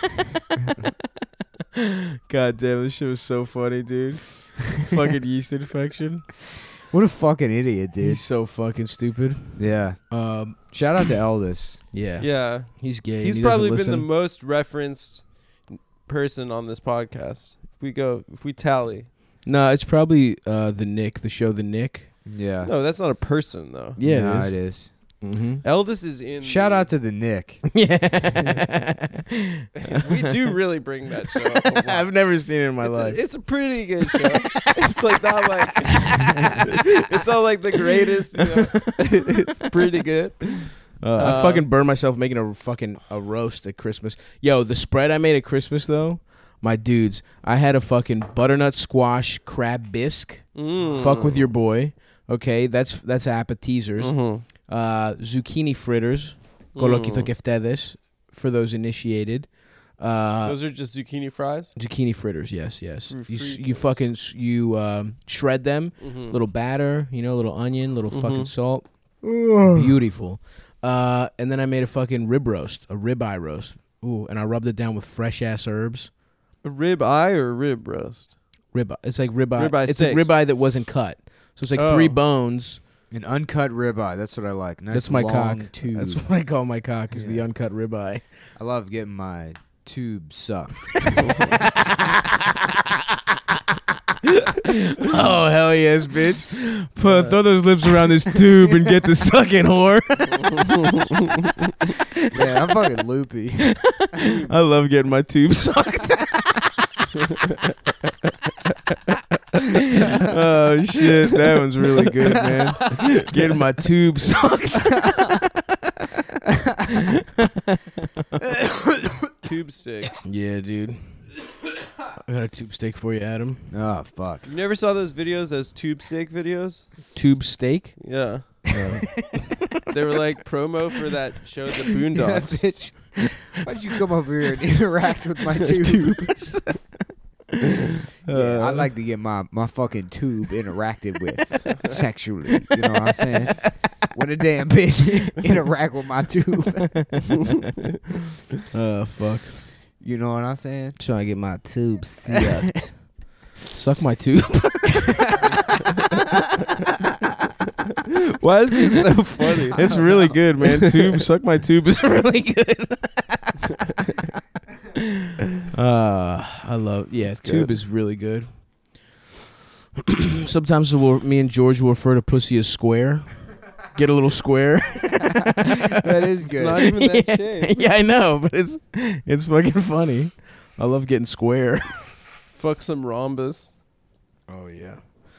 God damn, this shit was so funny, dude. Fucking yeast infection. What a fucking idiot, dude. He's so fucking stupid. Yeah. Shout out to Eldest. Yeah. Yeah. He's gay. He's and he probably doesn't been the listen. most referenced person on this podcast. If we tally. No, it's probably the show The Nick. Yeah. No, that's not a person though. Yeah, Nah, it is. it is. Mm-hmm. Eldest is in. Shout out to the Nick. Yeah. We do really bring that show up a lot. I've never seen it in my life. It's a pretty good show. It's like not like it's not like the greatest. You know? It's pretty good. I fucking burned myself making a roast at Christmas. Yo, the spread I made at Christmas though, my dudes, I had a fucking butternut squash crab bisque. Fuck with your boy. Okay, that's appetizers. Mm-hmm. Zucchini fritters. Kolokito keftedes for those initiated. Those are just zucchini fries. Zucchini fritters, yes. Fritos. You fucking shred them, little batter, little onion, little fucking salt. Beautiful. And then I made a fucking rib roast, a ribeye roast. Ooh, and I rubbed it down with fresh ass herbs. A rib eye or a rib roast? Ribeye. It's like ribeye. Ribeye It's a steaks. ribeye that wasn't cut. So it's like Oh. 3 bones. An uncut ribeye. That's what I like. Nice That's my long cock. tube. That's what I call my cock. Is the Yeah. uncut ribeye. I love getting my tube sucked. Oh hell yes, bitch! Throw those lips around this tube and get the sucking whore. Yeah, I'm fucking loopy. I love getting my tube sucked. Oh shit, that one's really good, man. Getting my tube sucked. Tube steak. Yeah, dude. I got a tube steak for you, Adam. Oh, fuck. You never saw those videos, those tube steak videos? Tube steak? Yeah. They were like promo for that show, The Boondocks. Bitch. Why'd you come over here and interact with my tube? Yeah, I like to get my fucking tube interacted with sexually. You know what I'm saying? When a damn bitch interact with my tube. Oh, fuck. You know what I'm saying? Trying to get my tube sucked. Suck my tube. Why is this so funny? It's really good, man. Tube, suck my tube is really good. I love. Yeah, It's tube good. is really good. Sometimes me and George will refer to pussy as square. Get a little square. That is good. It's not even that yeah. shape. Yeah, I know, but it's fucking funny. I love getting square. Fuck some rhombus. Oh yeah.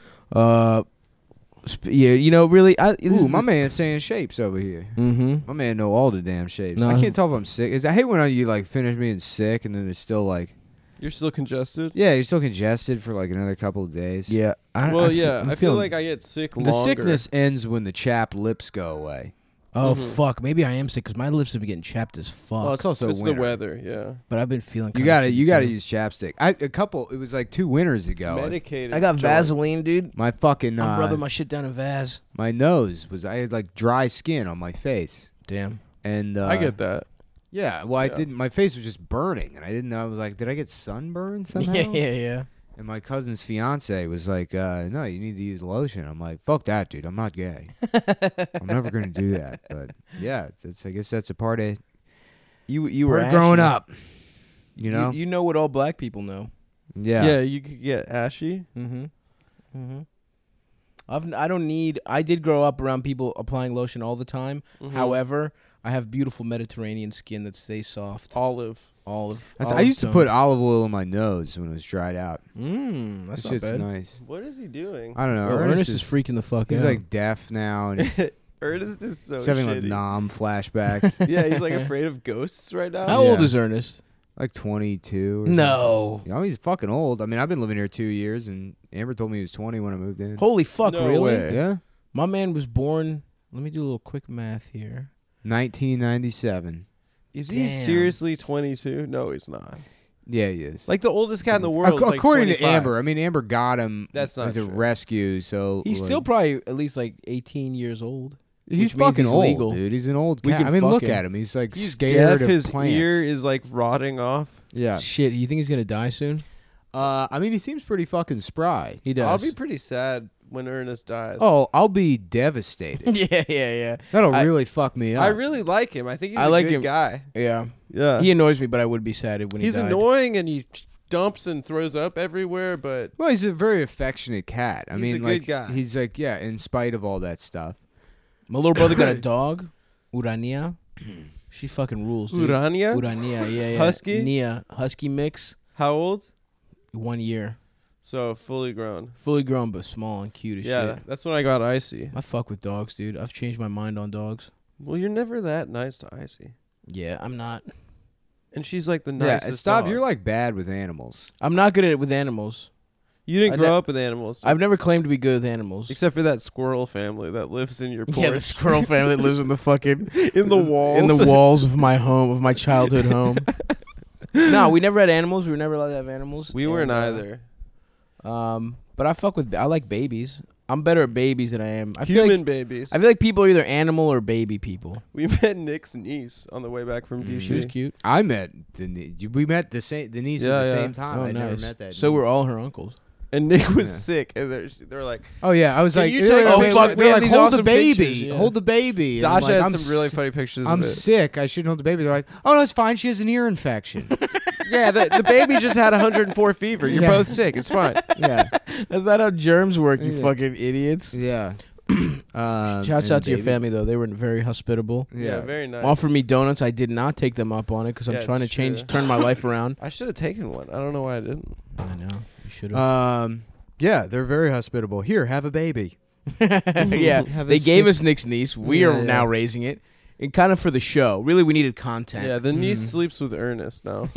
Yeah, really. Ooh, my man's saying shapes over here. Mm-hmm. My man know all the damn shapes. No. I can't tell if I'm sick. I hate when you like finish being sick and then it's still like, You're still congested? yeah, you're still congested for like another couple of days. Yeah. I feel feeling- like I get sick The longer. sickness ends when the chapped lips go away. Oh Mhm. fuck! Maybe I am sick because my lips have been getting chapped as fuck. Well, it's also It's the winter. weather, yeah. But I've been feeling. You kinda gotta shitty, too. use chapstick. It was like 2 winters ago. Medicated. I got joint. Vaseline, dude. My fucking I'm rubbing my shit down in Vaz. my nose I had like dry skin on my face, Damn. and I get that. Yeah, well, I Yeah. didn't. My face was just burning, and I didn't know. I was like, did I get sunburned somehow? Yeah. And my cousin's fiance was like, no, you need to use lotion. I'm like, fuck that, dude. I'm not gay. I'm never gonna do that. But yeah, it's I guess that's a part of You were part of growing ashy. up. You know? You know what all black people know. yeah. Yeah, you could get ashy. Mm-hmm. Mm-hmm. I don't need. I did grow up around people applying lotion all the time. Mm-hmm. However, I have beautiful Mediterranean skin that stays soft. Olive. I used to put olive oil on my nose when it was dried out. That's That not shit's bad. nice. What is he doing? I don't know. Bro, Ernest is freaking the fuck He's out. like deaf now, and he's Ernest is so having like shitty. nom flashbacks. Yeah, he's like afraid of ghosts right now. How old Yeah. is Ernest? Like 22. Or No. something. You know, he's fucking old. I mean, I've been living here 2 years, and Amber told me he was 20 when I moved in. Holy fuck! No really? way. Yeah. My man was born. Let me do a little quick math here. 1997. Is he Damn. seriously 22? No, he's not. Yeah, he is. Like the oldest cat in the world. is According like to 25. Amber, I mean, Amber got him That's not as a true. rescue, so He's like, still probably at least like 18 years old. he's which means fucking he's old, legal. dude. He's an old We cat. can I mean, fuck look him. at him. He's like He's scared deaf. of His plants. ear is like rotting off. Yeah. Shit, you think he's gonna die soon? I mean, he seems pretty fucking spry. He does. I'll be pretty sad when Ernest dies. Oh, I'll be devastated. yeah. That'll I- really fuck me up. I really like him. I think he's I a like good him. guy. Yeah. Yeah. He annoys me, but I would be sad when He's he died. annoying and he dumps and throws up everywhere, but Well, he's a very affectionate cat. I He's mean, a good like, guy. he's like, yeah, in spite of all that stuff. My little brother got a dog, Urania. She fucking rules, dude. Urania? Urania, yeah. Husky? Nia, husky mix. How old? 1 year, So fully grown. fully grown but small and cute as Yeah, shit. that's when I got Icy. I fuck with dogs, dude. I've changed my mind on dogs. Well, you're never that nice to Icy. Yeah, I'm not. And she's like the Yeah, nicest stop. dog. You're like bad with animals. I'm not good at it with animals. You didn't I grow ne- up with animals. I've never claimed to be good with animals. except for that squirrel family that lives in your porch. Yeah, the squirrel family that lives in the fucking in the walls. in the walls of my home, of my childhood home. No, we never had animals. We were never allowed to have animals. We weren't And, either. But I like babies. I'm better at babies than I am. I feel Human like babies. I feel like people are either animal or baby people. We met Nick's niece on the way back from DC. She was cute. I met we met the niece Yeah, at the yeah. same time. I never nice. met that. So niece. were all her uncles. And Nick was Yeah. sick, and they're like, Oh yeah, I was Can like, you they're take like, a they're picture? like, We have these hold the awesome baby, pictures, yeah. hold the baby. And I'm Dasha like, has I'm some really si- funny pictures I'm of it. sick. I shouldn't hold the baby. They're like, oh no, it's fine. She has an ear infection. Yeah, the baby just had 104 fever. You're Yeah. both sick. It's fine. yeah, That's not how germs work, you Yeah. fucking idiots. yeah. Shouts out to your family though; they were very hospitable. Yeah, Yeah, very nice. Offered me donuts. I did not take them up on it because I'm Yeah, trying to it's true. turn my life around. I should have taken one. I don't know why I didn't. I know you should have. Yeah, they're very hospitable. Here, have a baby. Yeah, Have they it gave sick- us Nick's niece. We Yeah, are yeah. now raising it, and kind of for the show. Really, we needed content. Yeah, the niece Mm. sleeps with Ernest now.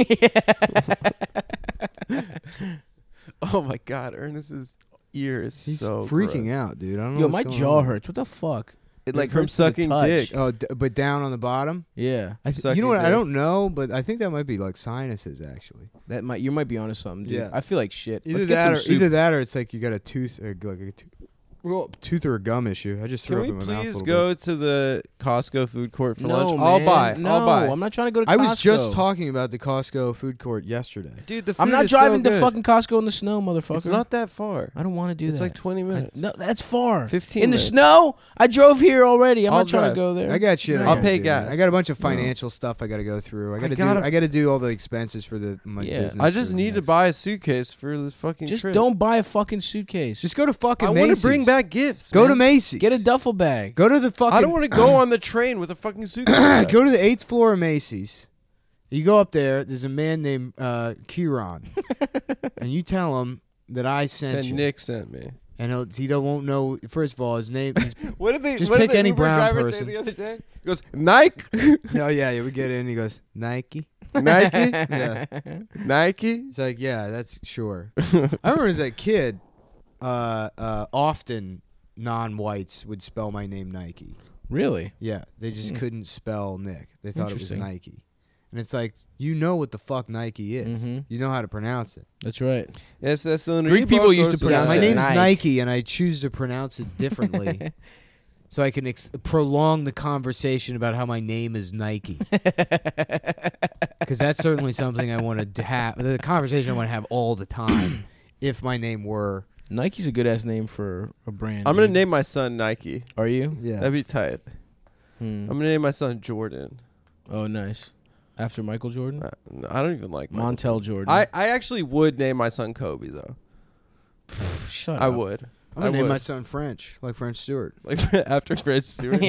Oh my God, Ernest's ear is He's so freaking gross. out, dude. I don't know. Yo, what's my going jaw on. hurts. What the fuck? It like hurts from to the sucking touch. dick. Oh, but down on the bottom. Yeah, You Sucking know what? I dick. don't know, but I think that might be like sinuses, actually. you might be onto something, dude. Yeah. I feel like shit. Either Let's get that, some or, soup. either that, or it's like you got a tooth, or like a tooth or a gum issue. I just threw Can up we in my mouth. a please little go to the Costco food court for no, lunch? man. I'll buy. No, I'll buy. I'm not trying to go to bit. Costco. I was just talking about the Costco food court yesterday. Dude, the food I'm not is so driving to good. fucking Costco in the snow, motherfucker. It's not that far. I don't want to do It's that. like 20 minutes. No, that's far. 15 in the minutes. snow. I drove here already. I'm I'll not trying drive. to go there. I got shit. I I'll gotta pay do, gas. man. I got a bunch of financial stuff I got to go through. I gotta- got to do all the expenses for my Yeah. business. I just for need to next- buy a suitcase for the fucking Just trip. don't buy a fucking suitcase. Just go to fucking I Macy's. want to bring back gifts. Go to man. Macy's. get a duffel bag. Go to the fucking. I don't want to go on the train with a fucking suitcase. Go to the 8th floor of Macy's. You go up there. There's a man named Kieran, and you tell him that I sent that you. Nick sent me. And he won't know. First of all, his name. He's, What did they? Just what pick did the any Uber brown driver person. say the other day? He goes Nike, oh yeah, we get in. He goes Nike. Nike, Yeah, Nike. it's like yeah, that's sure. I remember as a kid, often non-whites would spell my name Nike. Really? Yeah, they just couldn't spell Nick. They thought it was Interesting. Nike. And it's like, you know what the fuck Nike is. Mhm. You know how to pronounce it. That's right. Yes, that's the Greek people used to Yeah, pronounce my it name's Nike. Nike, and I choose to pronounce it differently. So I can prolong the conversation about how my name is Nike. Because that's certainly something I want to have. The conversation I want to have all the time if my name were. Nike's a good ass name for a brand. I'm gonna dude. name my son Nike. Are you? Yeah. That'd be tight. Hmm. I'm gonna name my son Jordan. Oh, nice. After Michael Jordan, I don't even like Michael. Montel Jordan. I actually would name my son Kobe though. Shut I up. would. I'm gonna I name would. my son French, like French Stewart. Like after Fred Stewart.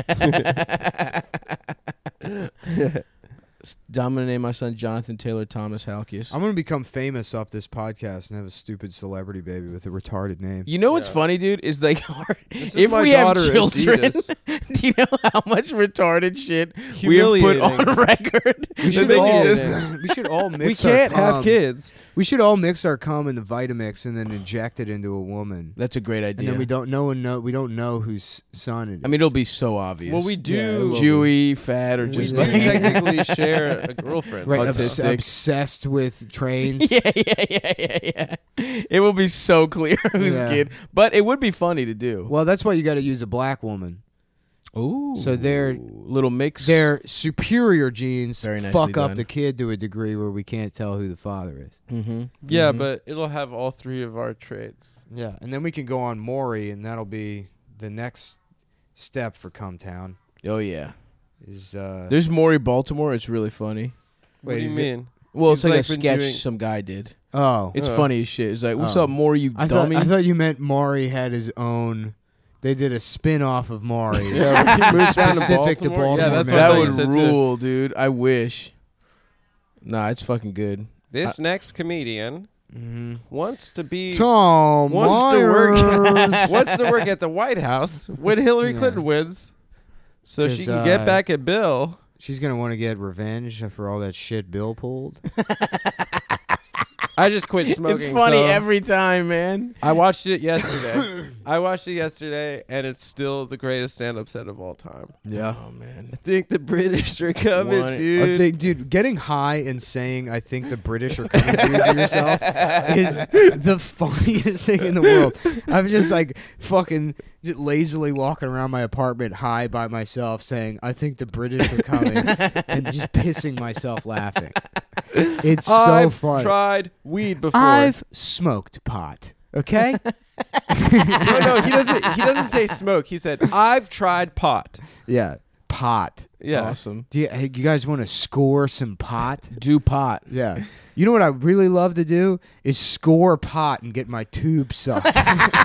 I'm gonna name my son Jonathan Taylor Thomas Halkias. I'm gonna become famous off this podcast and have a stupid celebrity baby with a retarded name. You know what's Yeah. funny, dude? Is like This is if my we have daughter, children, Adidas. do you know how much retarded shit we have put on Humiliating. record? We should they all can mix We our can't have cum. kids. We should all mix our cum in the Vitamix and then inject it into a woman. That's a great And idea. then we don't know whose son it is. I mean, it'll be so obvious. Well, we Yeah, it do. will Jewy, fat, or We just do like technically share a girlfriend. right, autistic. obsessed with trains. yeah. It will be so clear who's Yeah. kid, but it would be funny to do. Well, that's why you got to use a black woman. Ooh, So they're- little mix. Their superior genes Very nicely fuck up done. the kid to a degree where we can't tell who the father is. Mm-hmm. Yeah, but it'll have all three of our traits. Yeah, and then we can go on Maury, and that'll be the next step for Cumtown. Oh yeah. Is There's Maury Baltimore. It's really funny. What Wait, do you is it- mean? Well, He's it's like a like been sketch doing- some guy did. oh, It's Oh. funny as shit. It's like, what's Oh. up, Maury? You I dummy. thought you meant Maury had his own. They did a spin-off of Maury. Yeah, he moves down to Specific to Baltimore. Yeah, Baltimore, that's man. what I that thought you would said too. rule, dude. I wish. Nah, it's fucking good. This next comedian Mhm. wants to be Tom wants to work Myers. wants to work at the White House when Hillary Yeah. Clinton wins, so she 'Cause, can get back at Bill. She's gonna want to get revenge for all that shit Bill pulled. I just quit smoking. It's funny so every time, man. I watched it yesterday. And it's still the greatest stand-up set of all time. Yeah. Oh man. I think the British are coming, One- dude. Dude, getting high and saying "I think the British are coming" to yourself is the funniest thing in the world. I'm just like fucking just lazily walking around my apartment high by myself, saying "I think the British are coming," and just pissing myself laughing. It's so I've fun. tried weed before. I've smoked pot. Okay. no, he doesn't say smoke. He said I've tried pot. Yeah, pot. Yeah. Awesome. Hey, you guys want to score some pot? Do pot. Yeah. You know what I really love to do is score pot and get my tube sucked.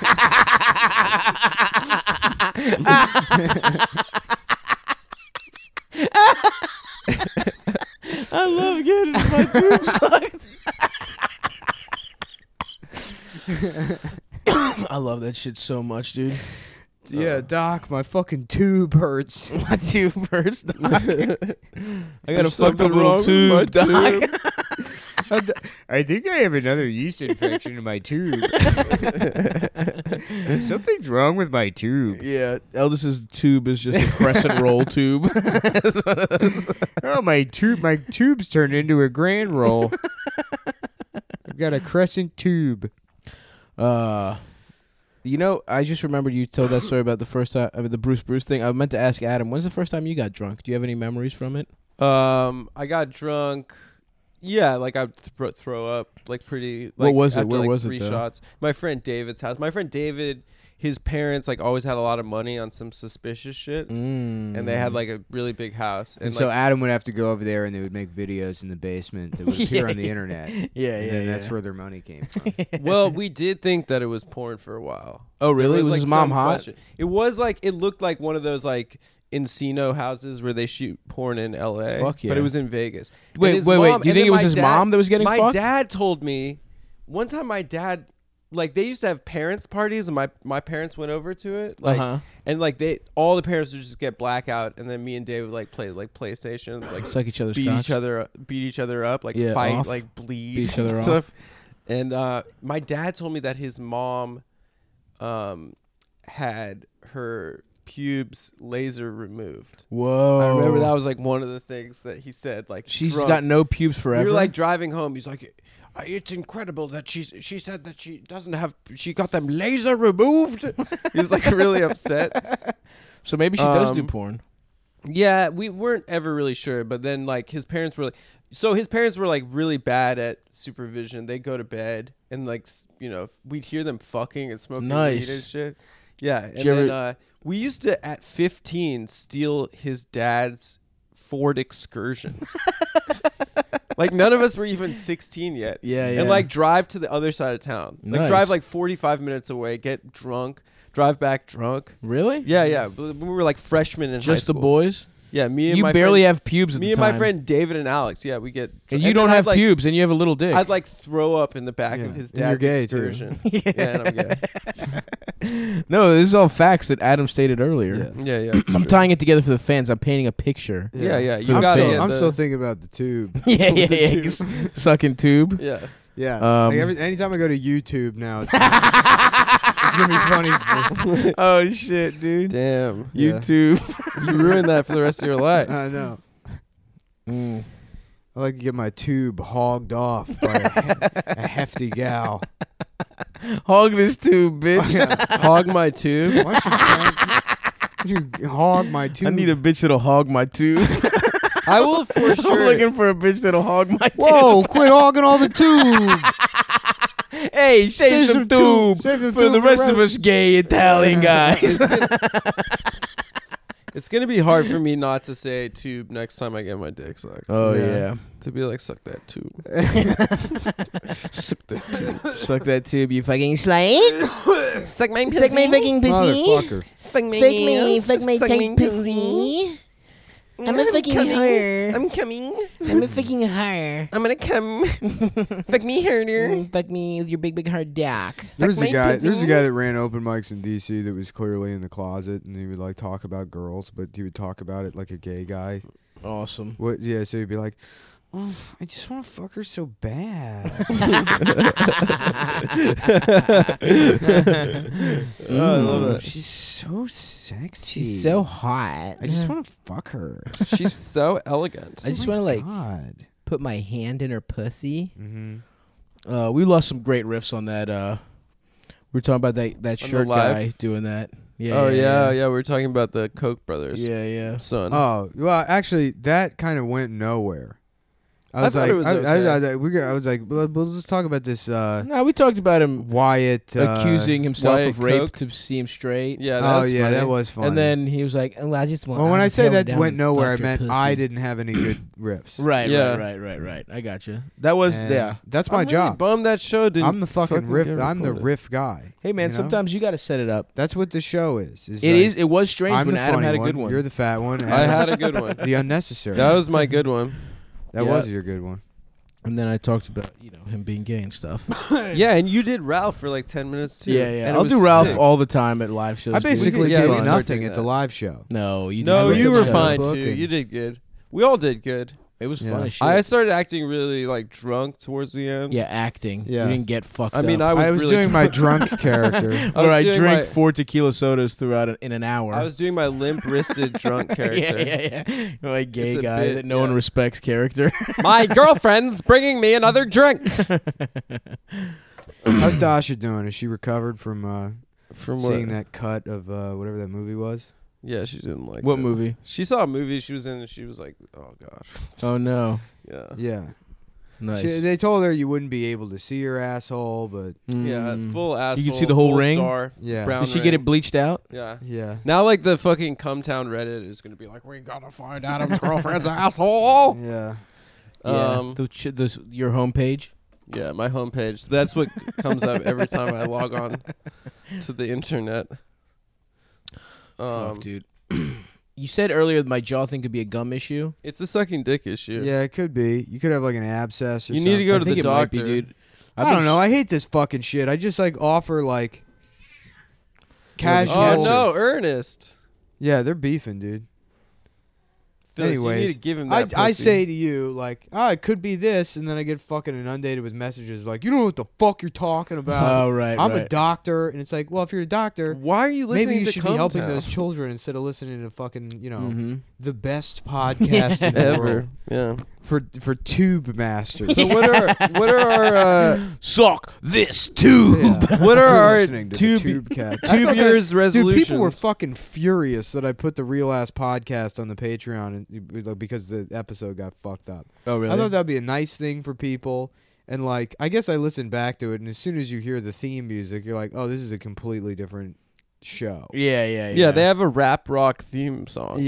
I love getting my tube sucked. I love that shit so much, dude. Yeah, Doc, my fucking tube hurts. My tube hurts, Doc. I got a There's fucked up something wrong little with tube, my Doc. tube. I think I have another yeast infection in my tube. Something's wrong with my tube. Yeah, Eldis's tube is just a crescent roll tube. Oh, my tube's turned into a grand roll. I've got a crescent tube. You know, I just remembered you told that story about the first time, the Bruce thing. I meant to ask Adam, when's the first time you got drunk? Do you have any memories from it? I got drunk. Yeah, like I'd throw up like pretty. Like, What was it? after, Where like, was it, 3 though? shots. My friend David's house. My friend David, his parents like always had a lot of money on some suspicious shit, and they had like a really big house. And so Adam would have to go over there and they would make videos in the basement that would appear on the internet. Yeah, And then that's where their money came from. well, we did think that it was porn for a while. Oh, really? There Was like, his mom some hot? question. It was like it looked like one of those like Encino houses where they shoot porn in L.A. Fuck yeah. But it was in Vegas. And Wait. his Do you mom- and think then it was my his dad- mom that was getting My fucked? dad told me one time. My dad, like, they used to have parents' parties, and my parents went over to it, like, and like all the parents would just get blackout, and then me and David like play like PlayStation, like Suck each other's beat cocks. each other up, like Yeah, fight, off. like bleed, Beat each other and off. stuff. And my dad told me that his mom, had her pubes laser removed. Whoa. I remember that was like one of the things that he said. Like She's drunk. got no pubes forever. We were like driving home. He's like, "It's incredible that she said that she got them laser removed." He was like really upset. so maybe she does do Um, porn. Yeah, we weren't ever really sure, but then like his parents were like really bad at supervision. They go to bed and like we'd hear them fucking and smoking Nice. weed and shit. Yeah, and you then we used to at 15 steal his dad's Ford Excursion. Like none of us were even 16 yet. Yeah, yeah. And like drive to the other side of town. Like Nice. drive like 45 minutes away, get drunk, drive back drunk. Really? Yeah, yeah. We were like freshmen in high Just the school. boys? Yeah, me and You my barely friend, have pubes at me the and time. my friend David and Alex. Yeah, we get. And you then don't I'd, have like, pubes, and you have a little dick. I'd like throw up in the back Yeah, of his and you're dad's gay, too. excursion. Yeah, and I'm gay. No, this is all facts that Adam stated earlier. Yeah. Yeah, yeah. it's I'm true. tying it together for the fans. I'm painting a picture. Yeah, yeah. For You the got fans. it. I'm still thinking about the tube. yeah, yeah, yeah. Sucking tube. Yeah. Yeah. Um, Like anytime I go to YouTube now, it's gonna be funny. Oh shit, dude. Damn. Yeah. YouTube. You ruined that for the rest of your life. I know. Mm. I like to get my tube hogged off by a hefty gal. Hog this tube, bitch. Hog my tube. Why don't you hog my tube? I need a bitch that'll hog my tube. I will for sure. I'm looking for a bitch that'll hog my Whoa! Quit hogging all the tube. tube. Hey, save some tube Save some for tube the rest of us gay Italian guys. It's gonna be hard for me not to say tube next time I get my dick sucked. Oh Yeah. yeah. To be like, suck that tube. Suck that tube. Suck that tube, you fucking slave. Suck my Suck my fucking pussy. Motherfucker. Fuck me. Fuck my tight pussy. I'm a fucking whore. I'm coming. I'm a fucking whore. I'm gonna come. Fuck me harder. Fuck me with your big hard dick. There's my a guy. pussy. There's a guy that ran open mics in DC that was clearly in the closet, and he would like talk about girls, but he would talk about it like a gay guy. Awesome. What? Yeah. So he'd be like, "Oh, I just want to fuck her so bad." Oh, I love it. She's so sexy. She's so hot. I just want to fuck her. She's so elegant. I just want to like God. put my hand in her pussy. Mm-hmm. We lost some great riffs on that. We were talking about that On the shirt live? guy doing that. Yeah. Oh yeah, yeah. We were talking about the Koch brothers. Yeah, yeah. Son. Oh well, actually, that kind of went nowhere. I was thought like, it was okay. I was like, well, let's talk about this. No, we talked about him Wyatt accusing himself Wyatt of rape Koch? to seem straight. Yeah. Oh That's yeah, funny. that was funny. And then he was like, Oh, I just want. well, I when I just say held that down went and nowhere, I fucked her meant pussy. I didn't have any good riffs. right, Yeah. right. I got you. That was, And yeah. that's my I'm really job. bummed that show didn't. I'm the fucking riff. get I'm the recorded. riff guy. Hey, man, you know? sometimes you got to set it up. That's what the show is. It was strange I'm when the Adam funny had a one, good one. You're the fat one. I and had a good one. the unnecessary. That was my good one. that yeah. was your good one. And then I talked about, him being gay and stuff. Yeah, and you did Ralph for like 10 minutes too. yeah. And it I'll was do Ralph sick. all the time at live shows. I dude. basically yeah, did we can start nothing doing at the that. live show. No, you No, didn't. you looked were at my fine book too. and- You did good. We all did good. It was Yeah. fun as shit. I started acting really like drunk towards the end. yeah, acting. Yeah. You didn't get fucked I mean, up. I was, I was really doing my drunk character. I All was right, doing drink my- 4 tequila sodas throughout in an hour. I was doing my limp-wristed drunk character. yeah. You're like gay It's a guy bit, that no one yeah. respects character. My girlfriend's bringing me another drink. How's Dasha doing? Is she recovered from From seeing what? that cut of whatever that movie was? Yeah, she didn't like What it. movie? She saw a movie she was in and she was like, oh gosh. Oh no. Yeah. Yeah. Nice. They told her you wouldn't be able to see her asshole, but Yeah, Mm. full asshole. You can see the whole full ring? Star, yeah. brown Did she get it ring. bleached out? Yeah. Yeah. Now, like, the fucking Cumtown Reddit is going to be like, we gotta find Adam's girlfriend's asshole. Yeah. Um, Your homepage. Yeah, my homepage. So that's what comes up every time I log on to the internet. Fuck, dude. You said earlier that my jaw thing could be a gum issue. It's a sucking dick issue. Yeah, it could be. You could have like an abscess or You something. need to go I to think the it might doctor. be, dude. I don't know. I hate this fucking shit. I just like offer like casual. Oh, no, Ernest. Yeah, they're beefing, dude. Phyllis, you Anyways, need to give him I that I pussy. say to you like, it could be this, and then I get fucking inundated with messages like, you don't know what the fuck you're talking about. Oh right. I'm right. a doctor, and it's like, well, if you're a doctor, Why are you listening maybe you to should be helping Cumtown? those children instead of listening to fucking, Mhm. the best podcast in the Ever. world Yeah. for tube masters. So what are our Suck this tube. Yeah. what are You're our listening to the tube tube cast. tube years Dude, resolutions? people were fucking furious that I put the Real Ass Podcast on the Patreon because the episode got fucked up. Oh really? I thought that'd be a nice thing for people. And like, I guess I listened back to it, and as soon as you hear the theme music, you're like, oh, this is a completely different show. Yeah. Yeah, they have a rap rock theme song. Yeah.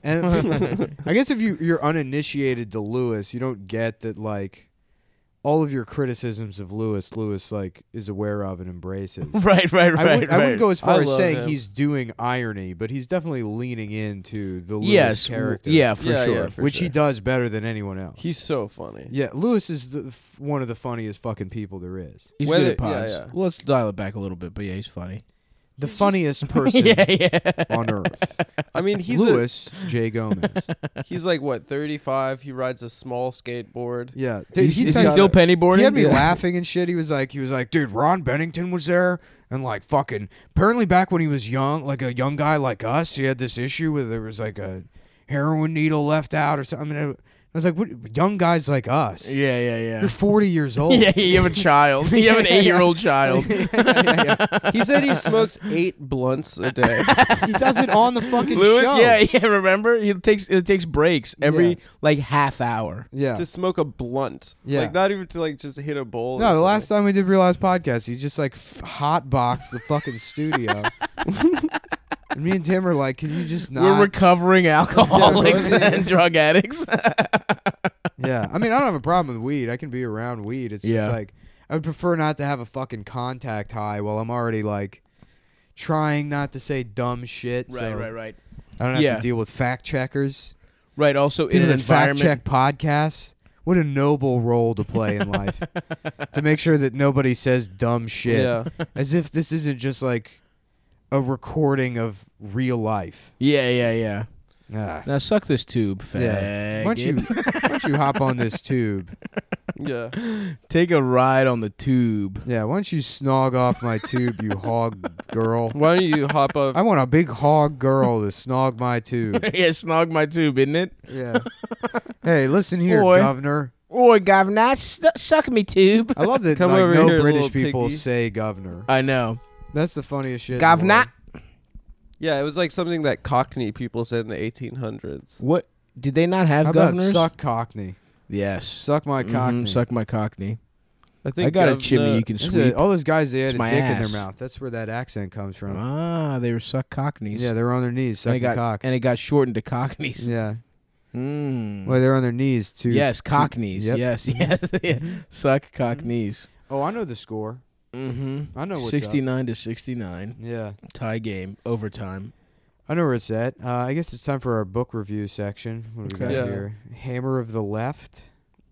And I guess if you're uninitiated to Lewis, you don't get that like all of your criticisms of Lewis like is aware of and embraces. Right. I wouldn't go as far I as love saying him. he's doing irony, but he's definitely leaning into the Lewis Yes, character. yeah, for Yeah, sure. yeah, for which sure. he does better than anyone else. He's so funny. yeah, Lewis is one of the funniest fucking people there is. He's Whether- good at pods. yeah. Well, let's dial it back a little bit, but yeah, he's funny. The funniest person yeah. on earth. I mean, he's Louis J. Gomez. he's like what 35. He rides a small skateboard. Yeah. Is he he tells- still pennyboarding? He had me laughing and shit. He was like, dude, Ron Bennington was there, and like fucking apparently back when he was young, like a young guy like us, he had this issue where there was like a heroin needle left out or something. I was like, what, young guys like us? Yeah. You're 40 years old. Yeah, you have a child. You have an 8-year-old child. He said he smokes 8 blunts a day. He does it on the fucking Lewis, show. yeah. Remember, it takes breaks every Yeah. like half hour. Yeah. To smoke a blunt. Yeah. Like not even to like just hit a bowl. No, or the last something. time we did Realize Podcast, he just like hotboxed the fucking studio. And me and Tim are like, can you just not? We're recovering alcoholics and drug addicts. Yeah, I mean, I don't have a problem with weed. I can be around weed. It's Yeah. just like I would prefer not to have a fucking contact high while I'm already like trying not to say dumb shit. so right. I don't have Yeah. to deal with fact checkers. Right. Also, in People an that fact environment. check podcasts. What a noble role to play in life. To make sure that nobody says dumb shit. Yeah. As if this isn't just like a recording of real life. Yeah. Ah. Now suck this tube, faggot. Yeah. Why don't you hop on this tube? Yeah. Take a ride on the tube. Yeah, why don't you snog off my tube, you hog girl? Why don't you hop up? I want a big hog girl to snog my tube. Yeah, snog my tube, isn't it? Yeah. Hey, listen here, Boy. governor. Oi, governor, suck me tube. I love that Come like, over no here, British little people piggy. say governor. I know. That's the funniest shit. in the Governor. world. Yeah, it was like something that Cockney people said in the 1800s. What? Did they not have How about governors? suck cockney? Yes. Suck my Mhm, cockney. Suck my cockney. I think I got a governor- chimney you can That's sweep. it. All those guys, they had It's a my dick in ass. their mouth. That's where that accent comes from. Ah, they were suck cockneys. Yeah, they were on their knees, and it sucking got cock. and it got shortened to cockneys. Yeah. Mm. Well, they're on their knees too. Yes, cockneys. Yep. Yes. Yeah. Suck cockneys. Oh, I know the score. Mm-hmm. I know what's 69 to 69. Yeah. Tie game. Overtime. I know where it's at. I guess it's time for our book review section. What do we Okay. got Yeah. here? Hammer of the Left.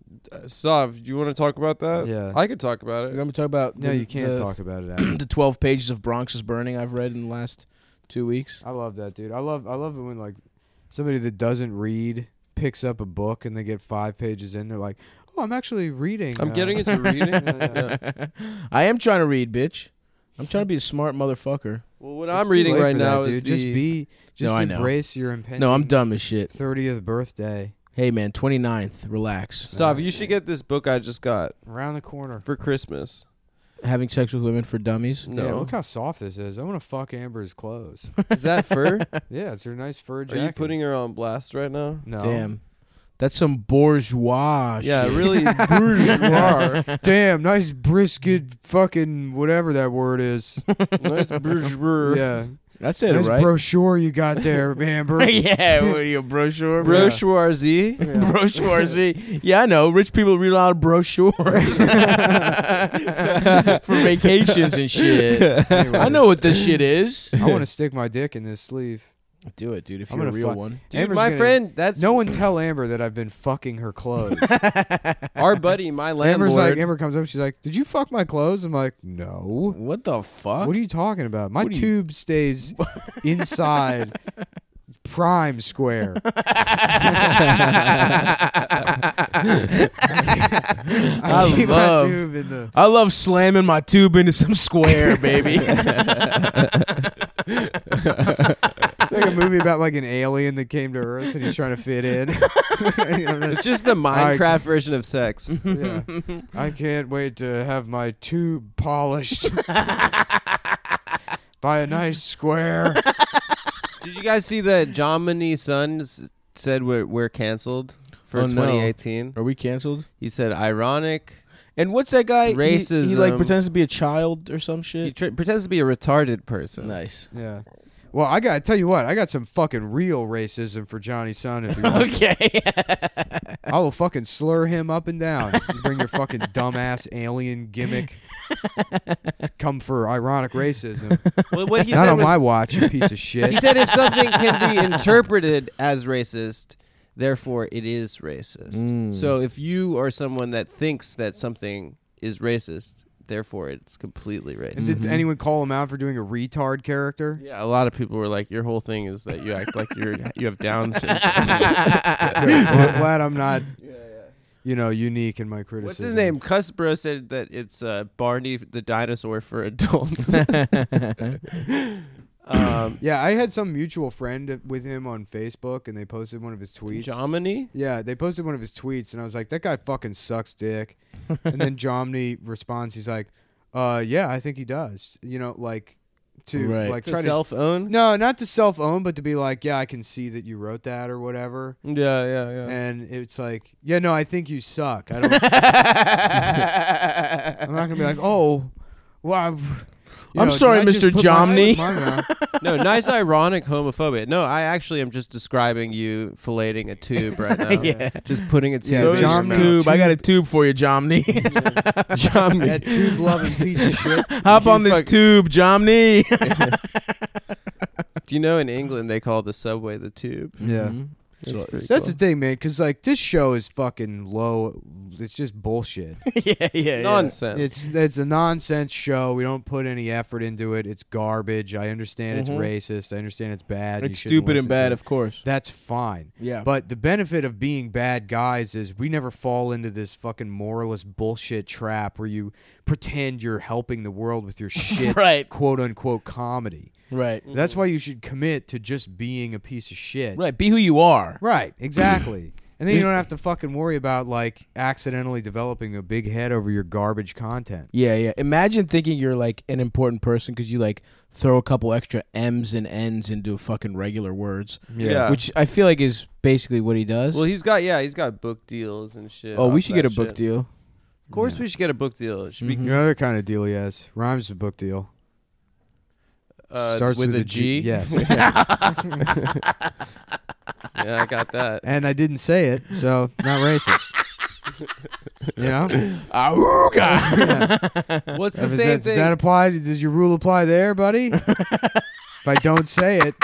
Sav, do you want to talk about that? Yeah. I could talk about We're it. going to talk about No, the- you can't the- talk about it. Adam. the 12 pages of Bronx is Burning I've read in the last 2 weeks. I love that, dude. I love it when like somebody that doesn't read picks up a book and they get 5 pages in. They're like, "Oh, I'm actually reading." I'm getting into reading. Yeah. I am trying to read, bitch. I'm trying to be a smart motherfucker. Well, what It's I'm too reading late right for that, now dude. is Just No, I know. embrace your impending. No, I'm dumb as shit. 30th birthday Hey, man, 29th. Relax. Sav, you should get this book I just got around the corner. for Christmas. Having sex with women for dummies. No. Yeah, look how soft this is. I want to fuck Amber's clothes. Is that fur? Yeah, it's her nice fur Are jacket. you putting her on blast right now? No. Damn. That's some bourgeois Yeah, shit. really bourgeois. Damn, nice brisket fucking whatever that word is. Nice bourgeois. Yeah. That's it, Nice right? brochure you got there, Amber. Yeah, what are you, a brochure? Brochoisie. Yeah. Brochures. Yeah, I know. Rich people read a lot of brochures for vacations and shit. I know what this shit is. I want to stick my dick in this sleeve. Do it, dude. If I'm you're a gonna real fuck- one. Dude, Amber's my gonna- friend, that's No one tell Amber that I've been fucking her clothes. our buddy, my Amber's landlord. like, Amber comes up, she's like, "Did you fuck my clothes?" I'm like, "No." What the fuck? What are you talking about? My What are you- tube stays inside Prime Square. I keep my love- tube in the. I love slamming my tube into some square, baby. Like a movie about like an alien that came to Earth and he's trying to fit in. It's just the Minecraft version of sex. Yeah. I can't wait to have my tube polished by a nice square. Did you guys see that Jomini Sun said we're canceled for Oh, no. 2018? Are we canceled? He said ironic. And what's that guy? He like Racism. pretends to be a child or some He shit. pretends to be a retarded person. Nice. Yeah. Well, I got to tell you what. I got some fucking real racism for Johnny Sun. If you want. Okay. I will fucking slur him up and down. You bring your fucking dumbass alien gimmick. Come for ironic racism. Well, what he Not said on was, my watch, you piece of shit. he said if something can be interpreted as racist, therefore it is racist. So if you are someone that thinks that something is racist, therefore it's completely And racist. did anyone call him out for doing a retard character? Yeah, a lot of people were like, "Your whole thing is that you act like you have Down syndrome." Well, I'm glad I'm not, unique in my criticism. What's his name? Cusbro said that it's Barney the dinosaur for adults. Yeah, I had some mutual friend with him on Facebook, and they posted one of his tweets. Jomini? Yeah, they posted one of his tweets, and I was like, that guy fucking sucks dick. And then Jomny responds, he's like, yeah, I think he does. Right. To try to self-own? No, not to self-own, but to be like, yeah, I can see that you wrote that or whatever. Yeah. And it's like, yeah, no, I think you suck. I don't. I'm not gonna be like, oh, well. I'm sorry, Mr. Jomny. No, nice ironic homophobia. No, I actually am just describing you filleting a tube right now. Yeah. Just putting a tube Yeah, in your Jomny. mouth. Tube. I got a tube for you, Jomny. Jomny. That tube-loving piece of shit. Hop on this tube, Jomny. Do you know in England they call the subway the tube? Yeah. That's pretty That's cool. the thing, man, because, this show is fucking low. It's just bullshit. yeah. Nonsense. It's a nonsense show. We don't put any effort into it. It's garbage. I understand it's racist. I understand it's bad. It's You shouldn't stupid and listen to bad, it. of course. That's fine. Yeah. But the benefit of being bad guys is we never fall into this fucking moralist bullshit trap where you pretend you're helping the world with your shit, Right. quote unquote comedy. Right. That's why you should commit to just being a piece of shit. Right. Be who you are. Right, exactly. And then you don't have to fucking worry about accidentally developing a big head over your garbage content. Yeah. Imagine thinking you're an important person because you throw a couple extra M's and N's into fucking regular words. Yeah. Which I feel like is basically what he does. Well, he's got book deals and shit. we off should get that a book shit. deal. Of course, we should get a book deal. It should be You know other kind of deal he has? Rhymes with book deal. Starts with a a G. Yes. Yeah, I got that. And I didn't say it, so not racist. You know? Auga! What's the Does same that, thing? does that apply? Does your rule apply there, buddy? If I don't say it.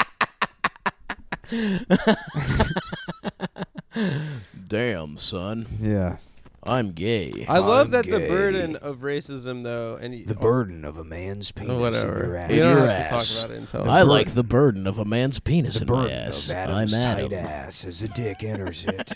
Damn, son. Yeah. I'm gay. I love I'm that the gay. burden of racism, though, and The burden of a man's penis whatever. in your ass. You don't your have to ass. talk about it until I like the burden of a man's penis The in my burden ass. of I'm Adam's tight Adam. ass as a dick enters it.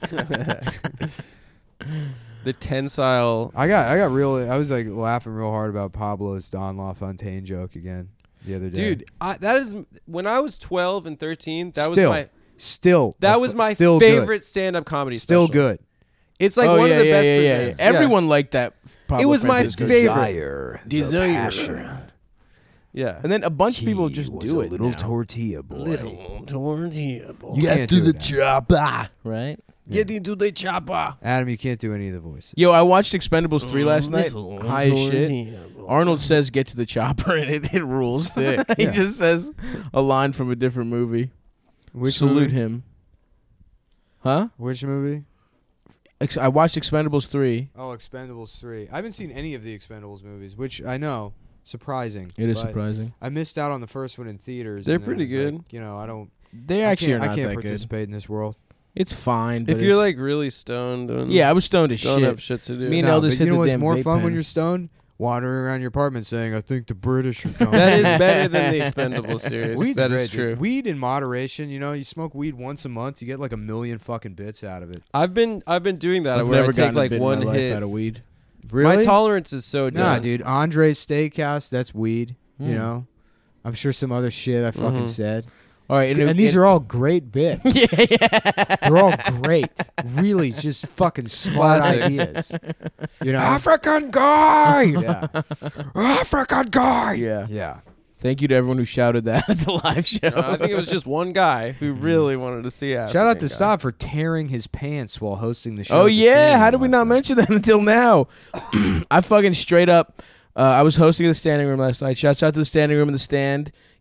the tensile. I was laughing real hard about Pablo's Don LaFontaine joke again the other day. Dude, that is when I was 12 and 13. That Still, was my still favorite stand-up comedy. Still special. good. It's one of the best presents. Everyone liked that. Pablo It was my Francisco. favorite. Desire. Yeah. And then a bunch of people just do it. Little now. tortilla boy. tortilla. You can't do that. chopper. Right? Get into the chopper. Adam, you can't do any of the voices. Yo, I watched Expendables 3 last night. High as shit. Arnold says get to the chopper and it rules. Sick. He Yeah. just says a line from a different movie. Which Salute movie? him. Huh? Which movie? I watched Expendables 3. Oh, Expendables 3. I haven't seen any of the Expendables movies, which I know, surprising. It is but surprising. I missed out on the first one in theaters. They're and then pretty it was good. like, I don't. They actually are I not can't that good. participate in this world. It's fine. But If you're it's- really stoned, and yeah, I was stoned as don't shit. have shit to do. Me and No, Eldest but hit you know the what's damn more vape fun when pen. you're stoned? Wandering around your apartment saying, "I think the British are coming." That is better than the Expendables series. Weed's That great, is true. dude. Weed in moderation. You smoke weed once a month, you get like 1 million fucking bits out of it. I've been doing that. I've where never I take gotten a like bit in one my life hit. out of weed. My tolerance is so Nah, dumb. dude. Andre's Steakhouse, that's weed. You know, I'm sure some other shit I fucking Mhm. said. All right, And these are all great bits. yeah. They're all great. Really, just fucking smart Classic. ideas. African guy. Yeah. African guy. Yeah. Yeah. Thank you to everyone who shouted that at the live show. I think it was just one guy who really wanted to see African Shout out to guy. Stav for tearing his pants while hosting the show. Oh at the yeah, Standing how Room did we last not night. mention that until now? I fucking straight up. I was hosting the standing room last night. Shouts out to the standing room and the stand.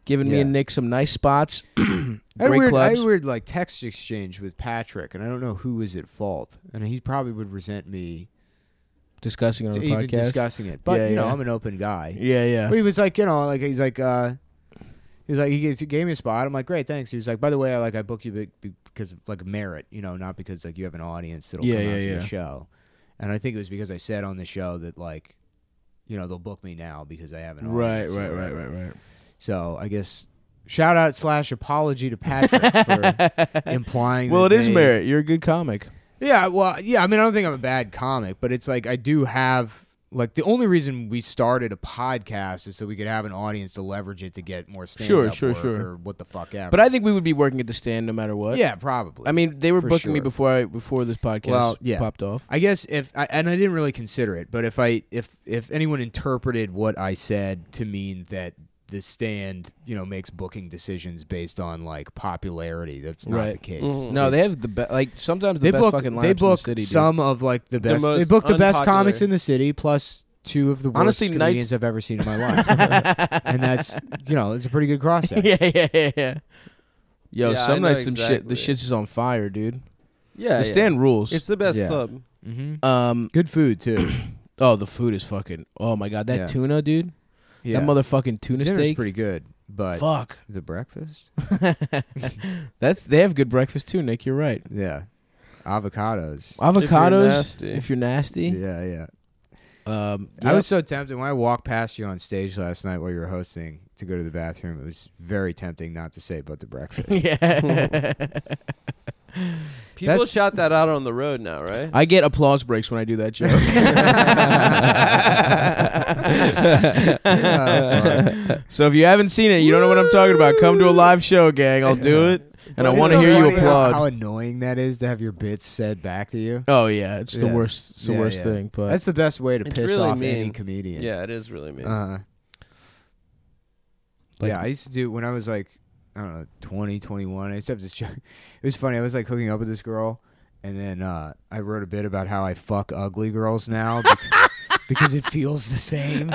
giving me Yeah. and Nick some nice spots. I had Great I clubs. had a weird like text exchange with Patrick, and I don't know who is at fault, and he probably would resent me Discussing it on to the even podcast. discussing it. But Yeah, you know, yeah. I'm an open guy. Yeah, yeah. But he was like, you know, like he gave me a spot. I'm like, great, thanks. He was like, by the way, I booked you because of like merit, you know, not because like you have an audience that'll Yeah, come yeah, out to yeah. the show. And I think it was because I said on the show that like, you know, they'll book me now because I have an Right, audience. or right. whatever. So I guess shout out / apology to Patrick for implying. Well, that it is they- merit. You're a good comic. Yeah, well, yeah. I mean, I don't think I'm a bad comic, but it's like I do have like the only reason we started a podcast is so we could have an audience to leverage it to get more stand-up Sure, work sure. or what the fuck ever. But I think we would be working at the stand no matter what. yeah, probably. I mean, they were For booking me sure. before this podcast Well, yeah. popped off. I guess and I didn't really consider it, but if anyone interpreted what I said to mean that the stand, you know, makes booking decisions based on like popularity, that's not Right. the case. Mhm. No, they have the best. Like sometimes the They best book fucking lineups they book in the city. dude. some of like the best. They most book the best unpopular. comics in the city, plus two of the worst Honestly, comedians I've ever seen in my life, and that's it's a pretty good cross section. yeah. Yo, Yeah, I some know nights some shit. The exactly. shit's just on fire, dude. Yeah, The stand rules. It's the best Yeah. club. Mm-hmm. Good food too. Oh, the food is fucking. Oh my god, that Yeah. tuna, dude. Yeah, That motherfucking tuna dinner's steak. pretty good, but Fuck. the breakfast, They have good breakfast too, Nick. You're right. yeah, avocados. Avocados. nasty. If you're nasty. Yeah, yeah. Yeah. I was so tempted when I walked past you on stage last night while you were hosting to go to the bathroom. It was very tempting not to say but the breakfast. yeah. People That's- shout that out on the road now, right? I get applause breaks when I do that joke. So if you haven't seen it, you don't know what I'm talking about. Come to a live show, gang. I'll do it, and I It's want to so hear you funny applaud. How annoying that is to have your bits said back to you. Oh yeah, it's the Yeah. worst. It's the Yeah, worst yeah. thing. But That's the best way to It's piss really off any mean. comedian. Yeah, it is really mean. Like- Yeah, I used to do when I was like, I don't know, 20, 21. I used to have this joke. It was funny. I was like hooking up with this girl, and then I wrote a bit about how I fuck ugly girls now because it feels the same.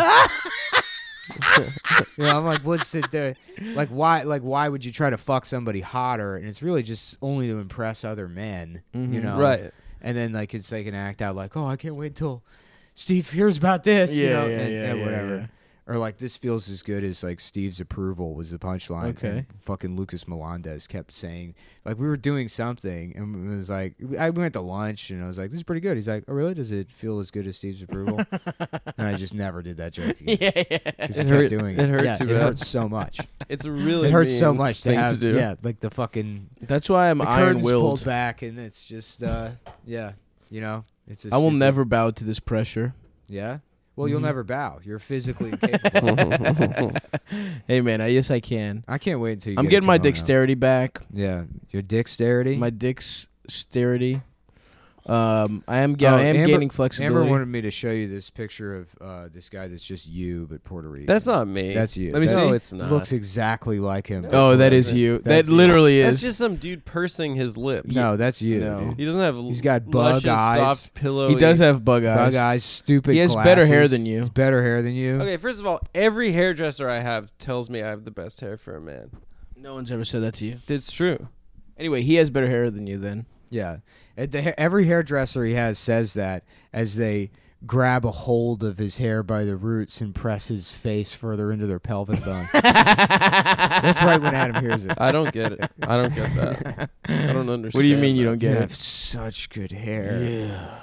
I'm like, what's the like? Why would you try to fuck somebody hotter? And it's really just only to impress other men, you Mhm. know? Right. And then like it's like an act out, like, oh, I can't wait till Steve hears about this, you know, and whatever. yeah. Or like this feels as good as like Steve's approval was the punchline. Okay. And fucking Lucas Melendez kept saying like we were doing something and it was like we went to lunch and I was like, this is pretty good. He's like, oh really? Does it feel as good as Steve's approval? And I just never did that joke again. Yeah. Because It he hurt- kept doing it it. hurt Yeah, too it bad. hurts so much. It's a really It hurts so mean much to thing have do. yeah, like the fucking That's why I'm the iron curtains pulled willed. back and it's just yeah, you know, it's a I will stupid- never bow to this pressure. Yeah. Well, you'll Mhm. never bow. You're physically incapable. Hey man, yes I can. I can't wait until you I'm get a getting my kimono. dexterity back. Yeah, your dexterity. My dexterity. I am Oh, gaining Amber flexibility. wanted me to show you this picture of this guy that's just you, but Puerto Rican. That's not me. That's you. Let me That see. No, it's not. Looks exactly like him. Oh, that is Doesn't. you. That's That you. literally That's is. just some dude pursing his lips. No, that's you. No. dude. He doesn't have. He's got bug luscious, eyes. soft pillow. He does have bug eyes. Bug eyes, stupid. He has better hair glasses. than you. He's better hair than you. Okay, first of all, every hairdresser I have tells me I have the best hair for a man. No one's ever said that to you. It's true. Anyway, he has better hair than you then. Yeah. Every hairdresser he has says that as they grab a hold of his hair by the roots and press his face further into their pelvic bone. That's right when Adam hears it. I don't get it. I don't get that. I don't understand. What do you mean you that. don't You get have it? such good hair. Yeah.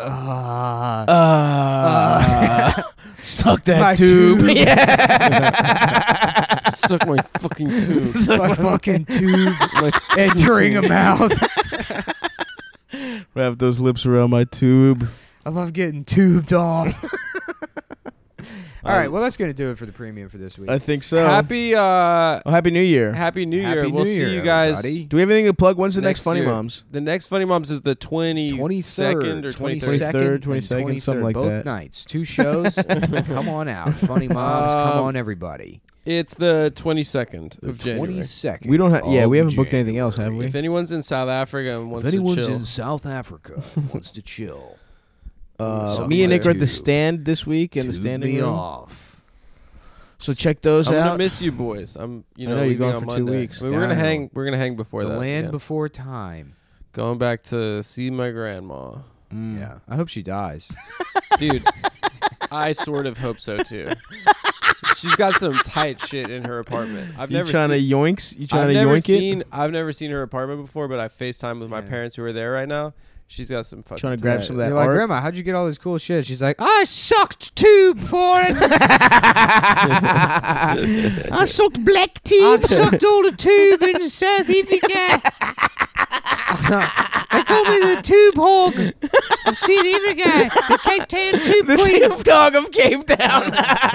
My Suck that tube. tube. Yeah. Suck my fucking tube. My fucking tube entering a mouth. Wrap those lips around my tube. I love getting tubed off. All right, well, that's going to do it for the premium for this week. I think so. Happy Happy New Year. Happy New Happy Year. New We'll Year, see you guys. everybody. Do we have anything to plug? When's the next Next Funny year. Moms? The next Funny Moms is the 22nd or 23rd. 22nd, something like both that. nights. 2 shows. Come on out. Funny Moms, come on, everybody. It's the 22nd of The January. 22nd. We don't have. Yeah, of we haven't booked anything else, have January. we? If anyone's in South Africa and If wants to anyone's chill, in South Africa wants to chill, Me and Nick are at the Somewhere stand this week in the tube standing me room. off. So check those I'm gonna out. miss you boys. I'm I know you're leaving going on for 2 Monday. weeks. I mean, we're gonna Down. hang. We're gonna hang before The that. land yeah. before time. Going back to see my grandma. Yeah, I hope she dies. Dude, I sort of hope so too. She's got some tight shit in her apartment. I've You never trying seen, to yoinks? You trying I've to never yoink seen it? I've never seen her apartment before, but I FaceTime with my Yeah. parents who are there right now. She's got some fucking Trying to grab Yeah, some of that You're like, art. Grandma, how'd you get all this cool shit? She's like, I sucked tube for it. I sucked black I tube. sucked all the tube in South Africa. They call me the tube hog of South Africa. The Cape Town tube The queen. tube dog of Cape Town.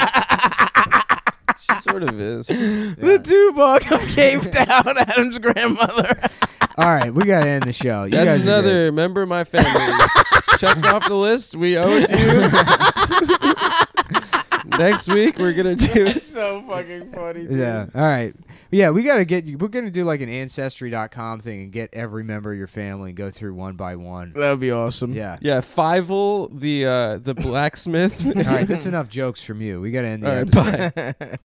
She sort of is. The tube dog of Cape Town. Adam's grandmother. All right, we gotta end the show. You That's guys are another member of my family. Checked off the list. We owe it to you. Next week we're gonna do. It's so fucking funny. good. Yeah. All right. Yeah, we gotta get. We're gonna do like an Ancestry.com thing and get every member of your family and go through one by one. That would be awesome. Yeah. Yeah, Fievel, the blacksmith. All right, that's enough jokes from you. We gotta end the All right, episode. bye.